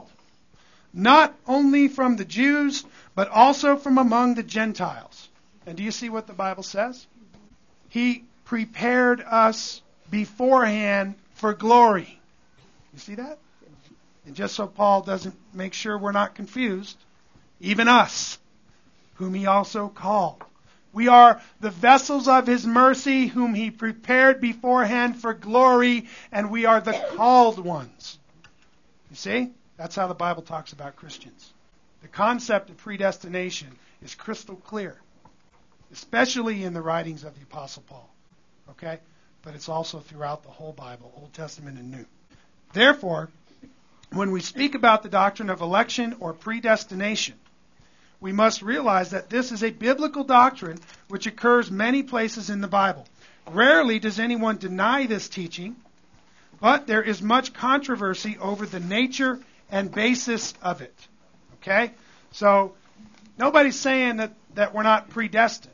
not only from the Jews, but also from among the Gentiles. And do you see what the Bible says? He prepared us beforehand for glory. You see that? And just so Paul doesn't make sure we're not confused, even us, whom He also called. We are the vessels of His mercy, whom He prepared beforehand for glory, and we are the called ones. You see? That's how the Bible talks about Christians. The concept of predestination is crystal clear, especially in the writings of the Apostle Paul. Okay? But it's also throughout the whole Bible, Old Testament and New. Therefore, when we speak about the doctrine of election or predestination, we must realize that this is a biblical doctrine which occurs many places in the Bible. Rarely does anyone deny this teaching, but there is much controversy over the nature and basis of it. Okay? So, nobody's saying that we're not predestined.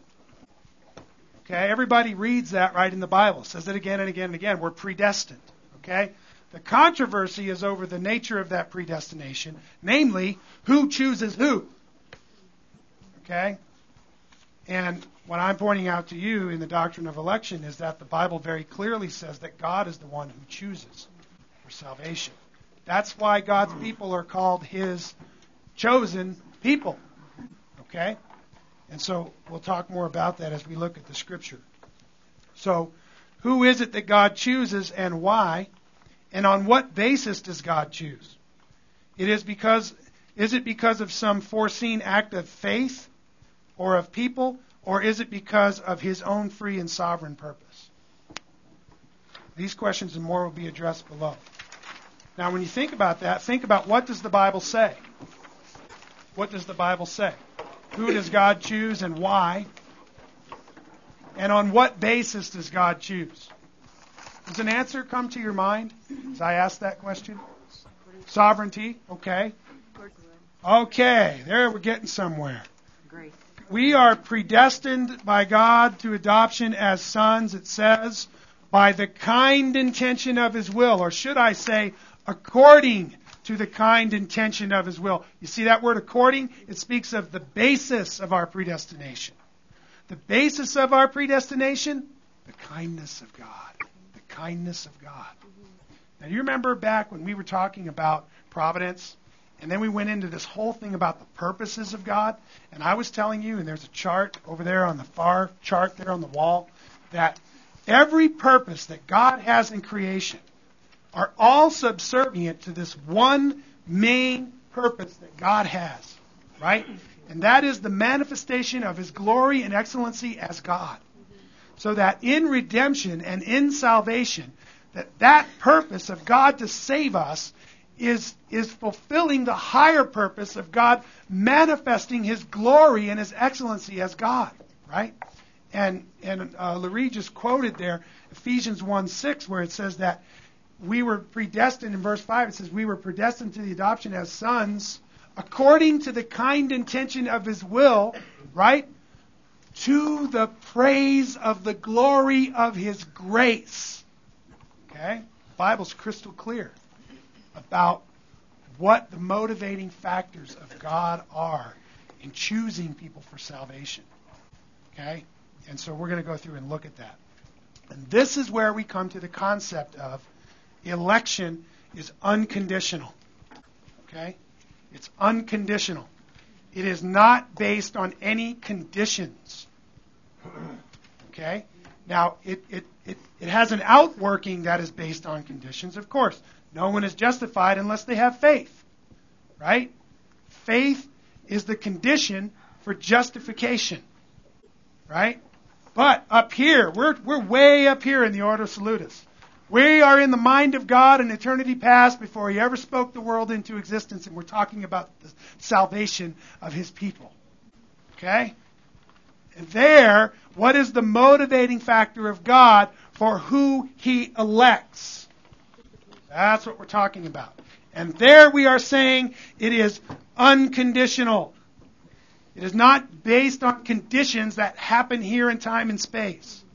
Okay? Everybody reads that right in the Bible. It says it again and again and again. We're predestined. Okay? The controversy is over the nature of that predestination. Namely, who chooses who? Okay? And what I'm pointing out to you in the doctrine of election is that the Bible very clearly says that God is the one who chooses for salvation. That's why God's people are called His chosen people. Okay? And so we'll talk more about that as we look at the Scripture. So, who is it that God chooses and why? And on what basis does God choose? Is it because of some foreseen act of faith or of people, or is it because of His own free and sovereign purpose? These questions and more will be addressed below. Now, when you think about that, think about what does the Bible say? What does the Bible say? Who does God choose and why? And on what basis does God choose? Does an answer come to your mind as I ask that question? Sovereignty. Okay. Okay. There, we're getting somewhere. We are predestined by God to adoption as sons, it says, by the kind intention of His will. Or should I say, according to the kind intention of His will. You see that word according? It speaks of the basis of our predestination. The basis of our predestination? The kindness of God. The kindness of God. Now, you remember back when we were talking about providence, and then we went into this whole thing about the purposes of God, and I was telling you, and there's a chart over there on the far chart there on the wall, that every purpose that God has in creation are all subservient to this one main purpose that God has, right? And that is the manifestation of His glory and excellency as God. So that in redemption and in salvation, that purpose of God to save us is fulfilling the higher purpose of God manifesting His glory and His excellency as God, right? And Larry just quoted there Ephesians 1:6, where it says that we were predestined, in verse 5, it says we were predestined to the adoption as sons according to the kind intention of His will, right? To the praise of the glory of His grace. Okay? The Bible's crystal clear about what the motivating factors of God are in choosing people for salvation. Okay? And so we're going to go through and look at that. And this is where we come to the concept of election is unconditional. Okay? It's unconditional. It is not based on any conditions. Okay? Now, it has an outworking that is based on conditions, of course. No one is justified unless they have faith. Right? Faith is the condition for justification. Right? But up here, we're way up here in the Ordo Salutis. We are in the mind of God in eternity past before He ever spoke the world into existence, and we're talking about the salvation of His people. Okay? And there, what is the motivating factor of God for who He elects? That's what we're talking about. And there we are saying it is unconditional. It is not based on conditions that happen here in time and space.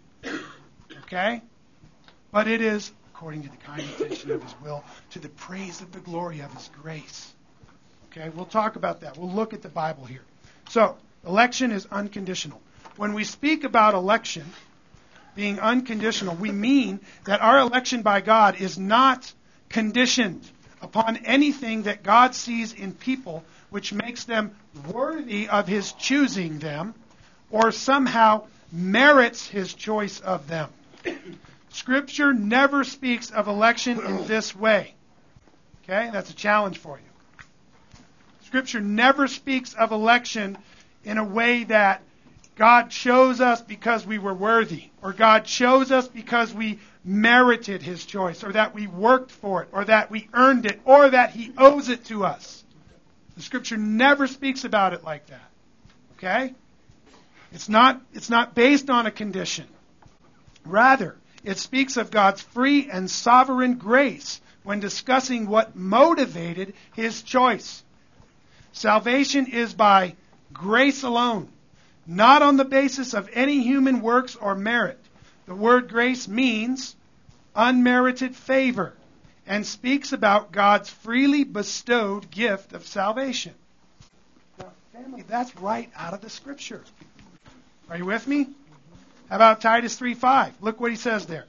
Okay? But it is according to the kind intention of His will, to the praise of the glory of His grace. Okay? We'll talk about that. We'll look at the Bible here. So, election is unconditional. When we speak about election being unconditional, we mean that our election by God is not conditioned upon anything that God sees in people which makes them worthy of His choosing them or somehow merits His choice of them. Scripture never speaks of election in this way. Okay? That's a challenge for you. Scripture never speaks of election in a way that God chose us because we were worthy, or God chose us because we merited His choice, or that we worked for it, or that we earned it, or that He owes it to us. The Scripture never speaks about it like that. Okay? It's not based on a condition. Rather, it speaks of God's free and sovereign grace when discussing what motivated His choice. Salvation is by grace alone, not on the basis of any human works or merit. The word grace means unmerited favor and speaks about God's freely bestowed gift of salvation. Now, family, that's right out of the Scripture. Are you with me? How about Titus 3:5? Look what he says there.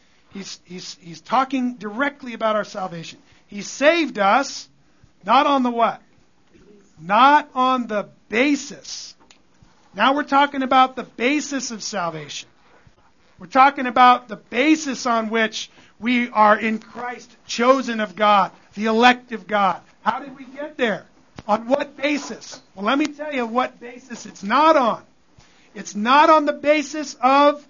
He's talking directly about our salvation. He saved us, not on the what? Not on the basis. Now we're talking about the basis of salvation. We're talking about the basis on which we are in Christ, chosen of God, the elect of God. How did we get there? On what basis? Well, let me tell you what basis it's not on. It's not on the basis of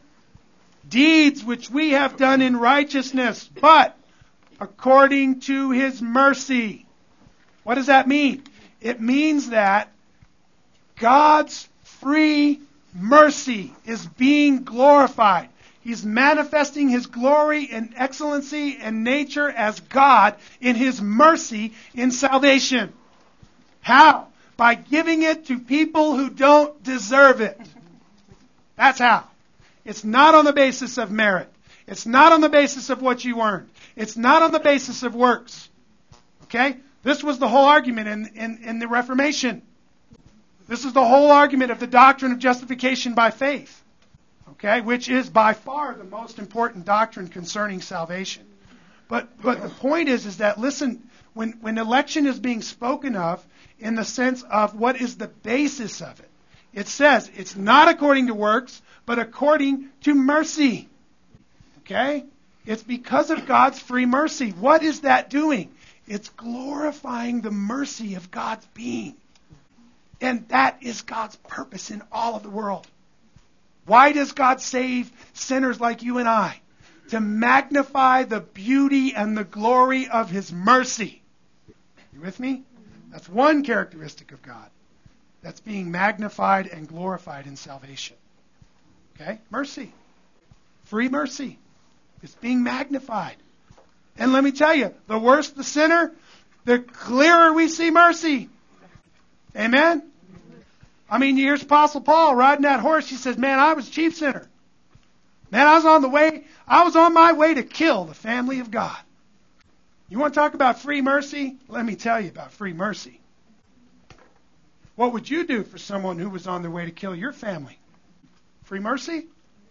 deeds which we have done in righteousness, but according to His mercy. What does that mean? It means that God's free mercy is being glorified. He's manifesting His glory and excellency and nature as God in His mercy in salvation. How? By giving it to people who don't deserve it. That's how. It's not on the basis of merit. It's not on the basis of what you earned. It's not on the basis of works. Okay? This was the whole argument in the Reformation. This is the whole argument of the doctrine of justification by faith. Okay? Which is by far the most important doctrine concerning salvation. But the point is that, listen, when election is being spoken of in the sense of what is the basis of it, it says it's not according to works, but according to mercy. Okay? It's because of God's free mercy. What is that doing? It's glorifying the mercy of God's being. And that is God's purpose in all of the world. Why does God save sinners like you and I? To magnify the beauty and the glory of His mercy. You with me? That's one characteristic of God that's being magnified and glorified in salvation. Okay? Mercy. Free mercy. It's being magnified. And let me tell you, the worse the sinner, the clearer we see mercy. Amen? I mean, here's Apostle Paul riding that horse. He says, man, I was a chief sinner. Man, I was on my way to kill the family of God. You want to talk about free mercy? Let me tell you about free mercy. What would you do for someone who was on their way to kill your family? Free mercy?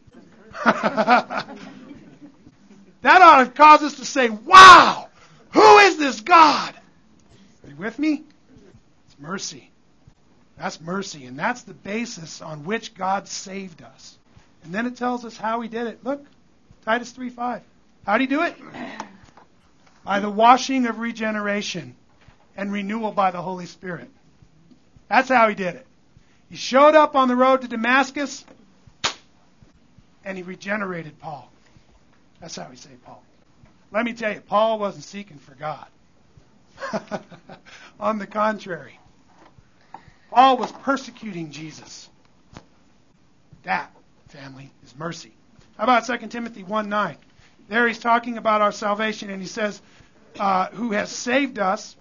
That ought to cause us to say, wow, who is this God? Are you with me? It's mercy. That's mercy, and that's the basis on which God saved us. And then it tells us how He did it. Look, Titus 3:5. How did He do it? By the washing of regeneration and renewal by the Holy Spirit. That's how He did it. He showed up on the road to Damascus, and He regenerated Paul. That's how He saved Paul. Let me tell you, Paul wasn't seeking for God. On the contrary, Paul was persecuting Jesus. That, family, is mercy. How about 2 Timothy 1:9? There he's talking about our salvation, and he says, who has saved us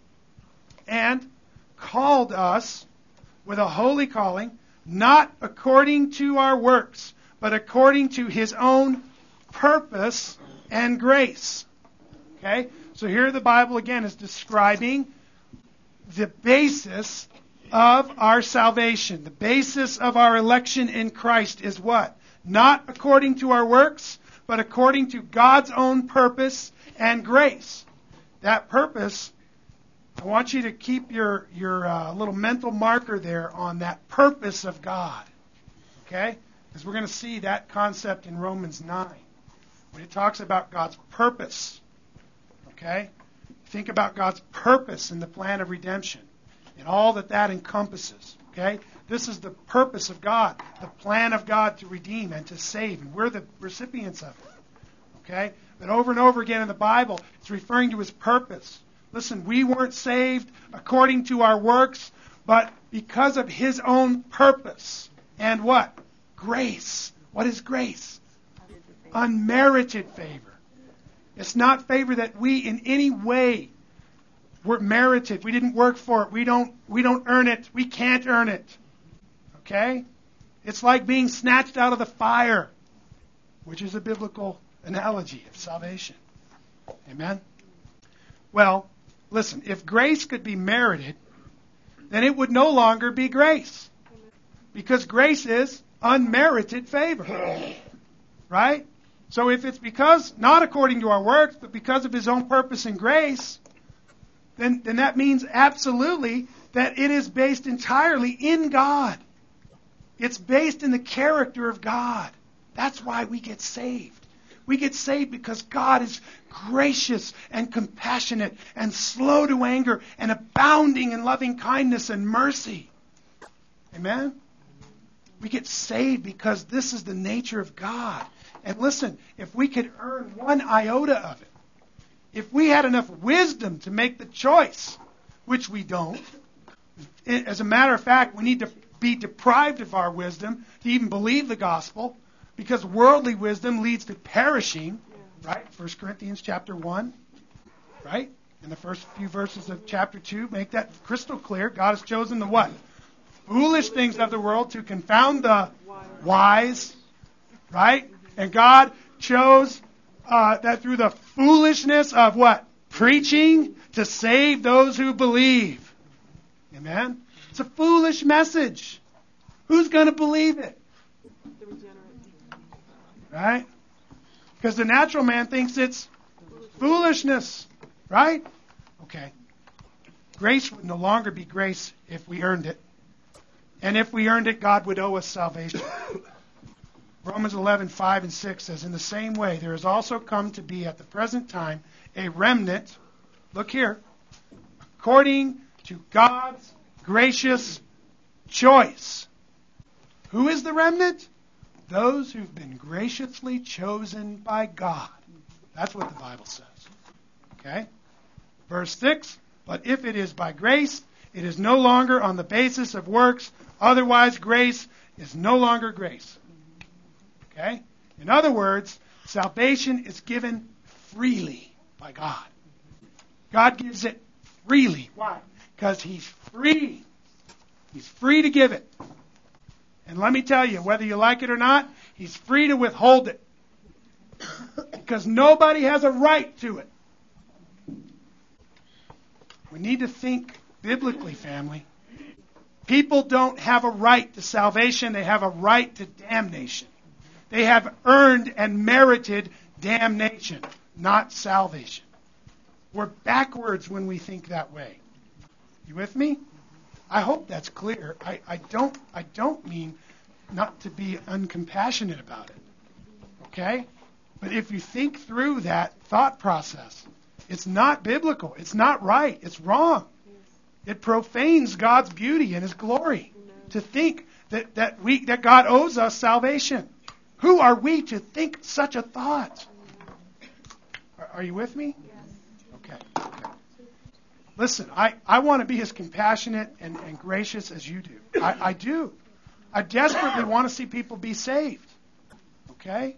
and called us with a holy calling, not according to our works, but according to His own purpose and grace. Okay? So here the Bible again is describing the basis of our salvation. The basis of our election in Christ is what? Not according to our works, but according to God's own purpose and grace. That purpose, I want you to keep your little mental marker there on that purpose of God. Okay? Because we're going to see that concept in Romans 9. When it talks about God's purpose. Okay? Think about God's purpose in the plan of redemption. And all that encompasses. Okay? This is the purpose of God. The plan of God to redeem and to save. And we're the recipients of it. Okay? But over and over again in the Bible, it's referring to His purpose. Listen, we weren't saved according to our works, but because of His own purpose. And what? Grace. What is grace? Unmerited favor. It's not favor that we in any way were merited. We didn't work for it. We don't earn it. We can't earn it. Okay? It's like being snatched out of the fire, which is a biblical analogy of salvation. Amen? Well, listen, if grace could be merited, then it would no longer be grace. Because grace is unmerited favor. Right? So if it's because, not according to our works, but because of His own purpose and grace, then that means absolutely that it is based entirely in God. It's based in the character of God. That's why we get saved. We get saved because God is gracious and compassionate and slow to anger and abounding in loving kindness and mercy. Amen? We get saved because this is the nature of God. And listen, if we could earn one iota of it, if we had enough wisdom to make the choice, which we don't, as a matter of fact, we need to be deprived of our wisdom to even believe the gospel, because worldly wisdom leads to perishing, right? 1 Corinthians chapter 1, right? In the first few verses of chapter 2, make that crystal clear. God has chosen the what? Foolish things of the world to confound the wise, right? And God chose that through the foolishness of what? Preaching to save those who believe. Amen? It's a foolish message. Who's going to believe it? Right? Because the natural man thinks it's foolishness. Right? Okay. Grace would no longer be grace if we earned it. And if we earned it, God would owe us salvation. Romans 11:5 and 6 says, in the same way, there has also come to be at the present time a remnant, look here, according to God's gracious choice. Who is the remnant? Those who've been graciously chosen by God. That's what the Bible says. Okay? Verse 6, but if it is by grace, it is no longer on the basis of works. Otherwise, grace is no longer grace. Okay? In other words, salvation is given freely by God. God gives it freely. Why? Because He's free. He's free to give it. And let me tell you, whether you like it or not, He's free to withhold it. Because nobody has a right to it. We need to think biblically, family. People don't have a right to salvation. They have a right to damnation. They have earned and merited damnation, not salvation. We're backwards when we think that way. You with me? I hope that's clear. I don't mean not to be uncompassionate about it. Okay? But if you think through that thought process, it's not biblical. It's not right. It's wrong. It profanes God's beauty and His glory to think that God owes us salvation. Who are we to think such a thought? Are you with me? Okay. Listen, I want to be as compassionate and gracious as you do. I do. I desperately want to see people be saved. Okay?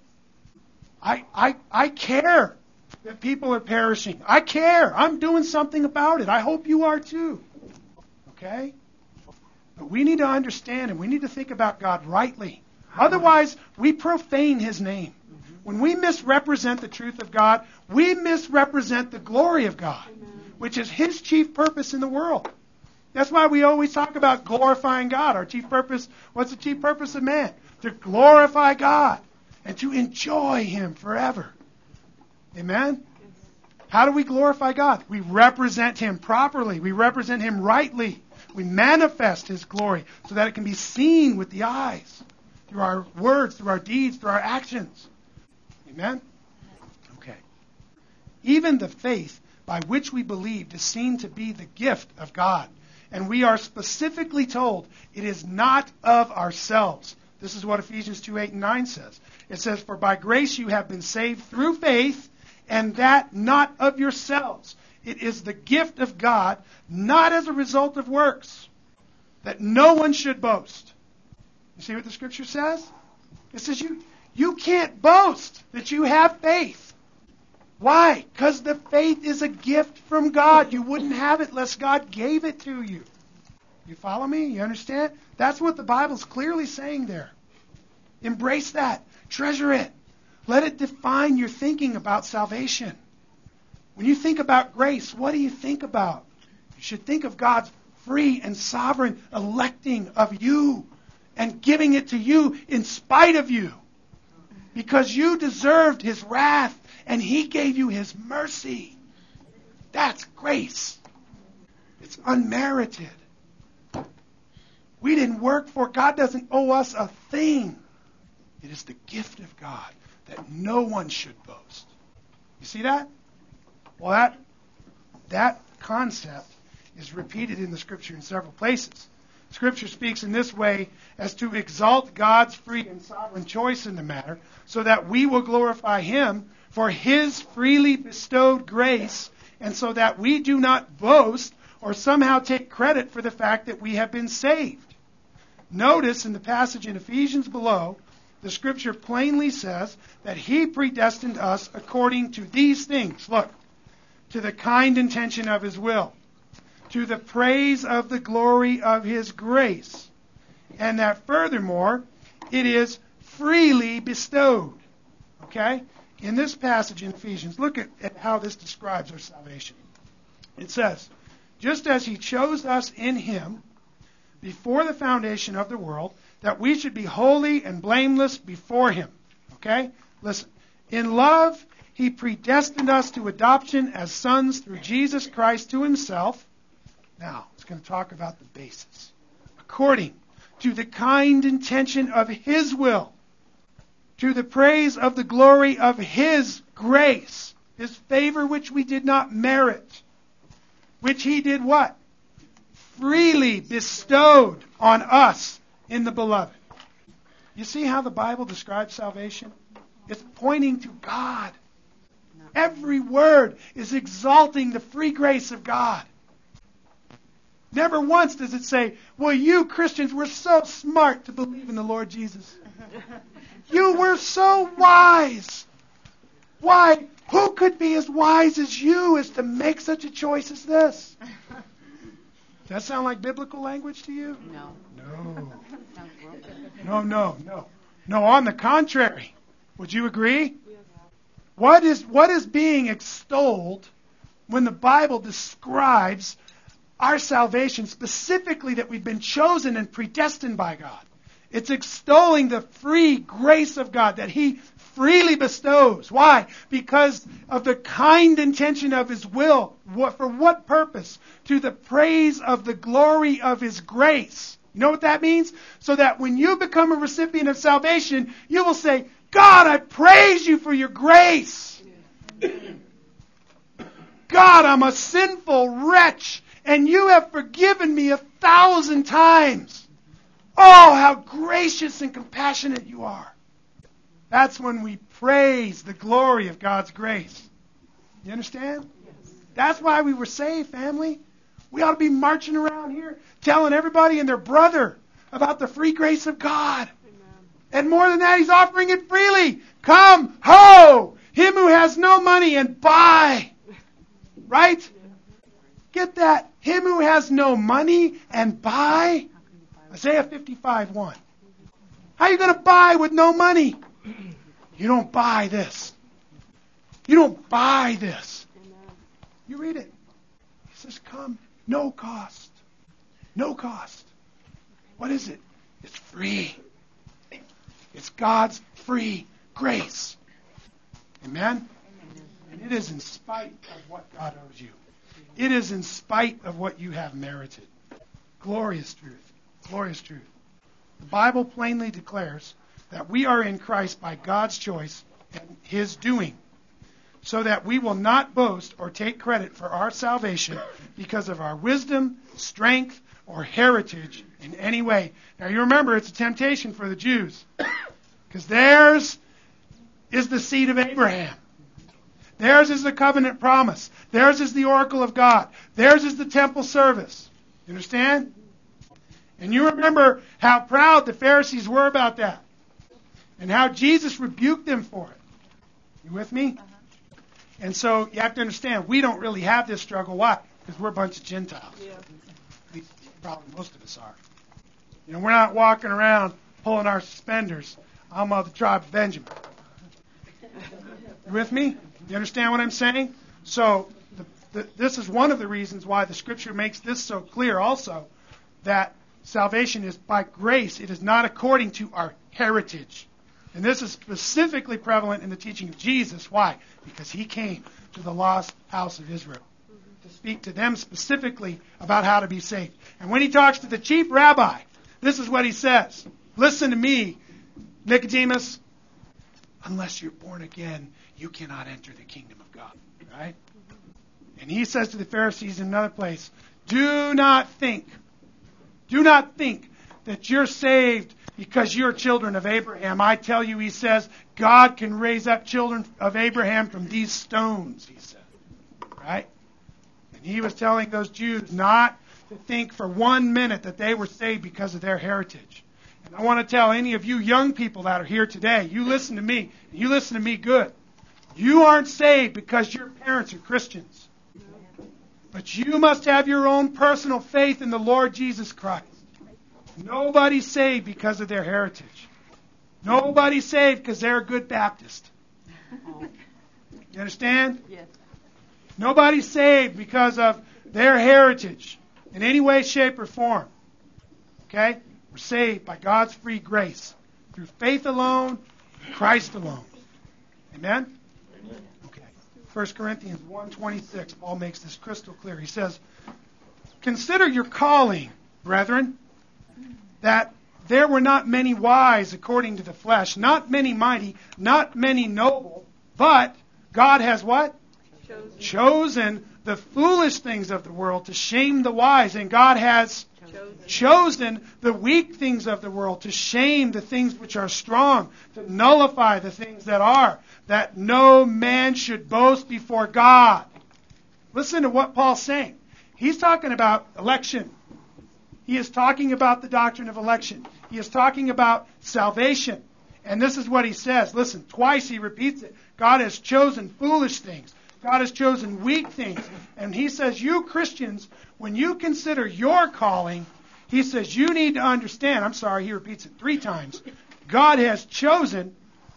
I care that people are perishing. I care. I'm doing something about it. I hope you are too. Okay? But we need to understand and we need to think about God rightly. Otherwise, we profane His name. When we misrepresent the truth of God, we misrepresent the glory of God, which is His chief purpose in the world. That's why we always talk about glorifying God. Our chief purpose, what's the chief purpose of man? To glorify God and to enjoy Him forever. Amen? How do we glorify God? We represent Him properly. We represent Him rightly. We manifest His glory so that it can be seen with the eyes, through our words, through our deeds, through our actions. Amen? Okay. Even the faith by which we believed is seen to be the gift of God. And we are specifically told it is not of ourselves. This is what Ephesians 2:8 and 9 says. It says, for by grace you have been saved through faith, and that not of yourselves. It is the gift of God, not as a result of works, that no one should boast. You see what the Scripture says? It says you can't boast that you have faith. Why? Because the faith is a gift from God. You wouldn't have it unless God gave it to you. You follow me? You understand? That's what the Bible's clearly saying there. Embrace that. Treasure it. Let it define your thinking about salvation. When you think about grace, what do you think about? You should think of God's free and sovereign electing of you and giving it to you in spite of you. Because you deserved His wrath and He gave you His mercy. That's grace. It's unmerited. We didn't work for it. God doesn't owe us a thing. It is the gift of God that no one should boast. You see that? Well, that concept is repeated in the Scripture in several places. Scripture speaks in this way as to exalt God's free and sovereign choice in the matter, so that we will glorify Him for His freely bestowed grace, and so that we do not boast or somehow take credit for the fact that we have been saved. Notice in the passage in Ephesians below, the Scripture plainly says that He predestined us according to these things. Look, to the kind intention of His will, to the praise of the glory of His grace, and that furthermore, it is freely bestowed. Okay? In this passage in Ephesians, look at how this describes our salvation. It says, just as He chose us in Him before the foundation of the world, that we should be holy and blameless before Him. Okay? Listen. In love, He predestined us to adoption as sons through Jesus Christ to Himself. Now, it's going to talk about the basis. According to the kind intention of His will, to the praise of the glory of His grace, His favor which we did not merit, which He did what? Freely bestowed on us in the Beloved. You see how the Bible describes salvation? It's pointing to God. Every word is exalting the free grace of God. Never once does it say, well, you Christians were so smart to believe in the Lord Jesus. You were so wise. Why? Who could be as wise as you as to make such a choice as this? Does that sound like biblical language to you? No. No, on the contrary. Would you agree? What is being extolled when the Bible describes our salvation, specifically that we've been chosen and predestined by God? It's extolling the free grace of God that He freely bestows. Why? Because of the kind intention of His will. For what purpose? To the praise of the glory of His grace. You know what that means? So that when you become a recipient of salvation, you will say, God, I praise You for Your grace. God, I'm a sinful wretch, and You have forgiven me 1,000 times. Oh, how gracious and compassionate You are. That's when we praise the glory of God's grace. You understand? Yes. That's why we were saved, family. We ought to be marching around here telling everybody and their brother about the free grace of God. Amen. And more than that, He's offering it freely. Come, ho! Him who has no money and buy. Right? Get that? Him who has no money and buy. Isaiah 55:1. How are you going to buy with no money? You don't buy this. You don't buy this. You read it. He says, come. No cost. No cost. What is it? It's free. It's God's free grace. Amen? And it is in spite of what God owes you. It is in spite of what you have merited. Glorious truth. Glorious truth. The Bible plainly declares that we are in Christ by God's choice and His doing, so that we will not boast or take credit for our salvation because of our wisdom, strength, or heritage in any way. Now you remember, it's a temptation for the Jews, because theirs is the seed of Abraham. Theirs is the covenant promise. Theirs is the oracle of God. Theirs is the temple service. You understand? And you remember how proud the Pharisees were about that. And how Jesus rebuked them for it. You with me? Uh-huh. And so you have to understand, we don't really have this struggle. Why? Because we're a bunch of Gentiles. Yeah. At least probably most of us are. You know, we're not walking around pulling our suspenders. I'm of the tribe of Benjamin. You with me? You understand what I'm saying? So this is one of the reasons why the Scripture makes this so clear also, that salvation is by grace. It is not according to our heritage. And this is specifically prevalent in the teaching of Jesus. Why? Because He came to the lost house of Israel to speak to them specifically about how to be saved. And when He talks to the chief rabbi, this is what He says. Listen to me, Nicodemus. Unless you're born again, you cannot enter the kingdom of God. Right? And He says to the Pharisees in another place, do not think that you're saved because you're children of Abraham. I tell you, He says, God can raise up children of Abraham from these stones, He said. Right? And He was telling those Jews not to think for 1 minute that they were saved because of their heritage. And I want to tell any of you young people that are here today, you listen to me, and you listen to me good. You aren't saved because your parents are Christians. But you must have your own personal faith in the Lord Jesus Christ. Nobody's saved because of their heritage. Nobody's saved because they're a good Baptist. You understand? Yes. Nobody's saved because of their heritage in any way, shape, or form. Okay? We're saved by God's free grace through faith alone, Christ alone. Amen? Okay. 1 Corinthians 1:26, Paul makes this crystal clear. He says, "Consider your calling, brethren, that there were not many wise according to the flesh, not many mighty, not many noble, but God has what? Chosen the foolish things of the world to shame the wise, and God has chosen the weak things of the world to shame the things which are strong, to nullify the things that are, that no man should boast before God." Listen to what Paul's saying. He's talking about election. He is talking about the doctrine of election. He is talking about salvation. And this is what he says. Listen, twice he repeats it. God has chosen foolish things. God has chosen weak things. And he says, you Christians, when you consider your calling, he says you need to understand, he repeats it 3 times. God has chosen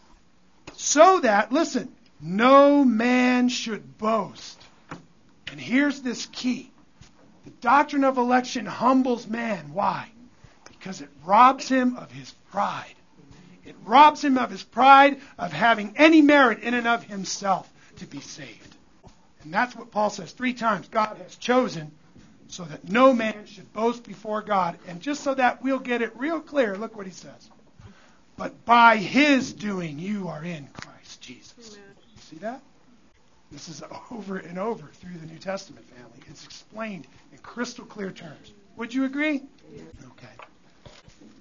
so that, listen, no man should boast. And here's this key. The doctrine of election humbles man. Why? Because it robs him of his pride. It robs him of his pride of having any merit in and of himself to be saved. And that's what Paul says 3 times. God has chosen so that no man should boast before God. And just so that we'll get it real clear, look what he says. But by his doing you are in Christ Jesus. You see that? This is over and over through the New Testament, family. It's explained in crystal clear terms. Would you agree? Okay.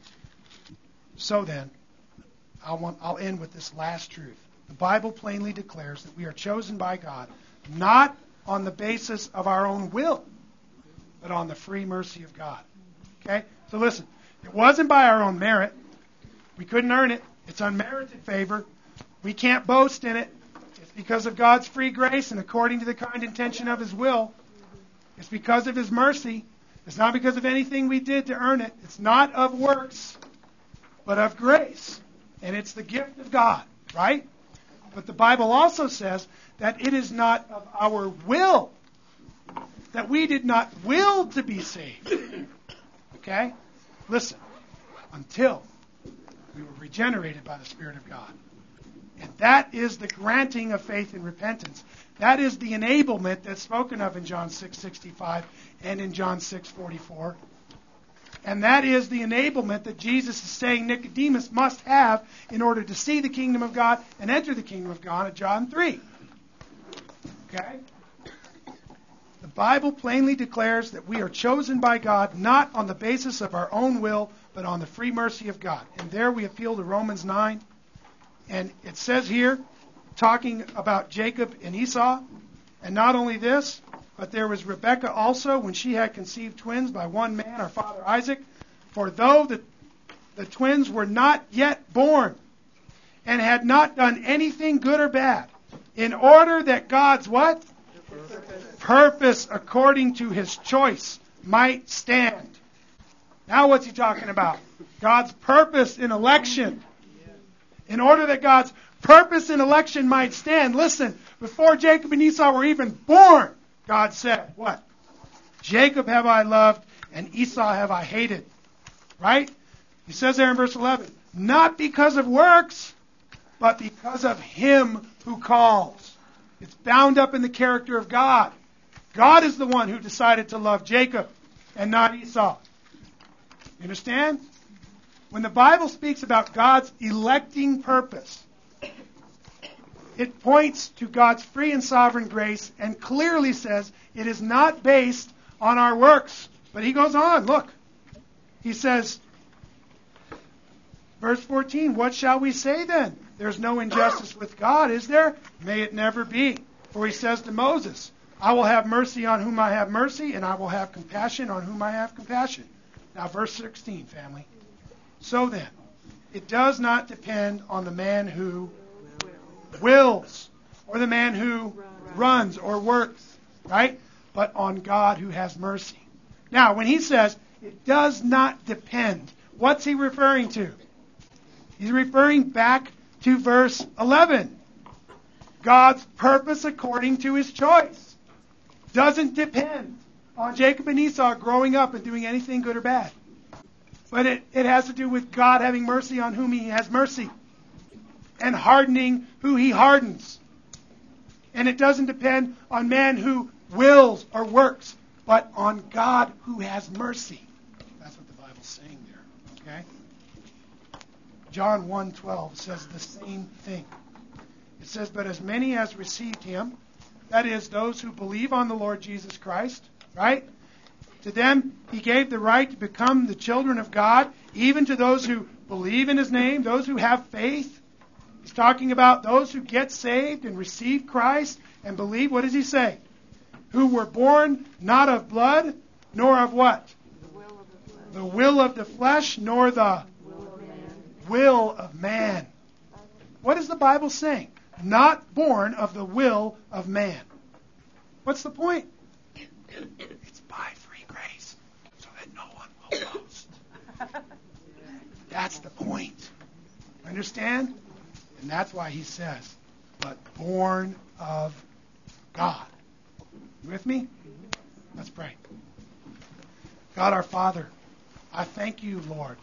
So then, I'll end with this last truth. The Bible plainly declares that we are chosen by God not on the basis of our own will, but on the free mercy of God. Okay? So listen, it wasn't by our own merit. We couldn't earn it. It's unmerited favor. We can't boast in it. It's because of God's free grace and according to the kind intention of his will. It's because of his mercy. It's not because of anything we did to earn it. It's not of works, but of grace. And it's the gift of God, right? But the Bible also says that it is not of our will, that we did not will to be saved. Okay? Listen, until we were regenerated by the Spirit of God. And that is the granting of faith and repentance. That is the enablement that's spoken of in John 6:65 and in John 6:44. And that is the enablement that Jesus is saying Nicodemus must have in order to see the kingdom of God and enter the kingdom of God at John 3. Okay? The Bible plainly declares that we are chosen by God not on the basis of our own will, but on the free mercy of God. And there we appeal to Romans 9. And it says here, talking about Jacob and Esau, and not only this, but there was Rebekah also, when she had conceived twins by one man, our father Isaac. For though the twins were not yet born, and had not done anything good or bad, in order that God's what? Purpose according to his choice might stand. Now what's he talking about? God's purpose in election. In order that God's purpose in election might stand. Listen, before Jacob and Esau were even born, God said, what? Jacob have I loved, and Esau have I hated. Right? He says there in verse 11, not because of works, but because of him who calls. It's bound up in the character of God. God is the one who decided to love Jacob and not Esau. You understand? When the Bible speaks about God's electing purpose, it points to God's free and sovereign grace and clearly says it is not based on our works. But he goes on, look. He says, verse 14, what shall we say then? There's no injustice with God, is there? May it never be. For he says to Moses, I will have mercy on whom I have mercy, and I will have compassion on whom I have compassion. Now, verse 16, family. So then, it does not depend on the man who wills, or the man who runs or works, right? But on God who has mercy. Now, when he says, it does not depend, what's he referring to? He's referring back to verse 11. God's purpose according to his choice doesn't depend on Jacob and Esau growing up and doing anything good or bad. But it has to do with God having mercy on whom he has mercy and hardening who he hardens. And it doesn't depend on man who wills or works, but on God who has mercy. That's what the Bible's saying there. Okay? John 1:12 says the same thing. It says, but as many as received him, that is, those who believe on the Lord Jesus Christ, right? To them he gave the right to become the children of God, even to those who believe in his name, those who have faith. He's talking about those who get saved and receive Christ and believe. What does he say? Who were born not of blood, nor of what? The will of the flesh, nor the will of man. What is the Bible saying? Not born of the will of man. What's the point? It's by free grace, so that no one will boast. That's the point. Understand? And that's why he says, but born of God. You with me? Let's pray. God our Father, I thank you, Lord,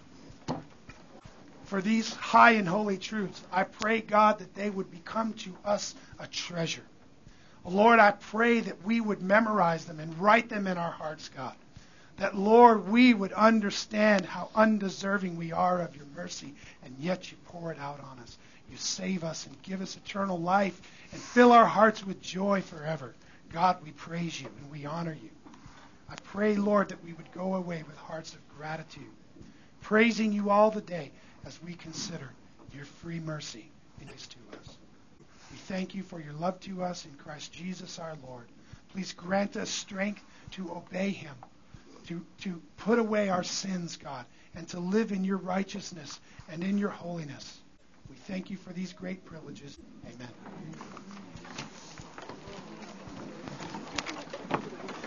for these high and holy truths. I pray, God, that they would become to us a treasure. Lord, I pray that we would memorize them and write them in our hearts, God. That, Lord, we would understand how undeserving we are of your mercy, and yet you pour it out on us. You save us and give us eternal life and fill our hearts with joy forever. God, we praise you and we honor you. I pray, Lord, that we would go away with hearts of gratitude, praising you all the day as we consider your free mercy in this to us. We thank you for your love to us in Christ Jesus our Lord. Please grant us strength to obey him, to put away our sins, God, and to live in your righteousness and in your holiness. We thank you for these great privileges. Amen.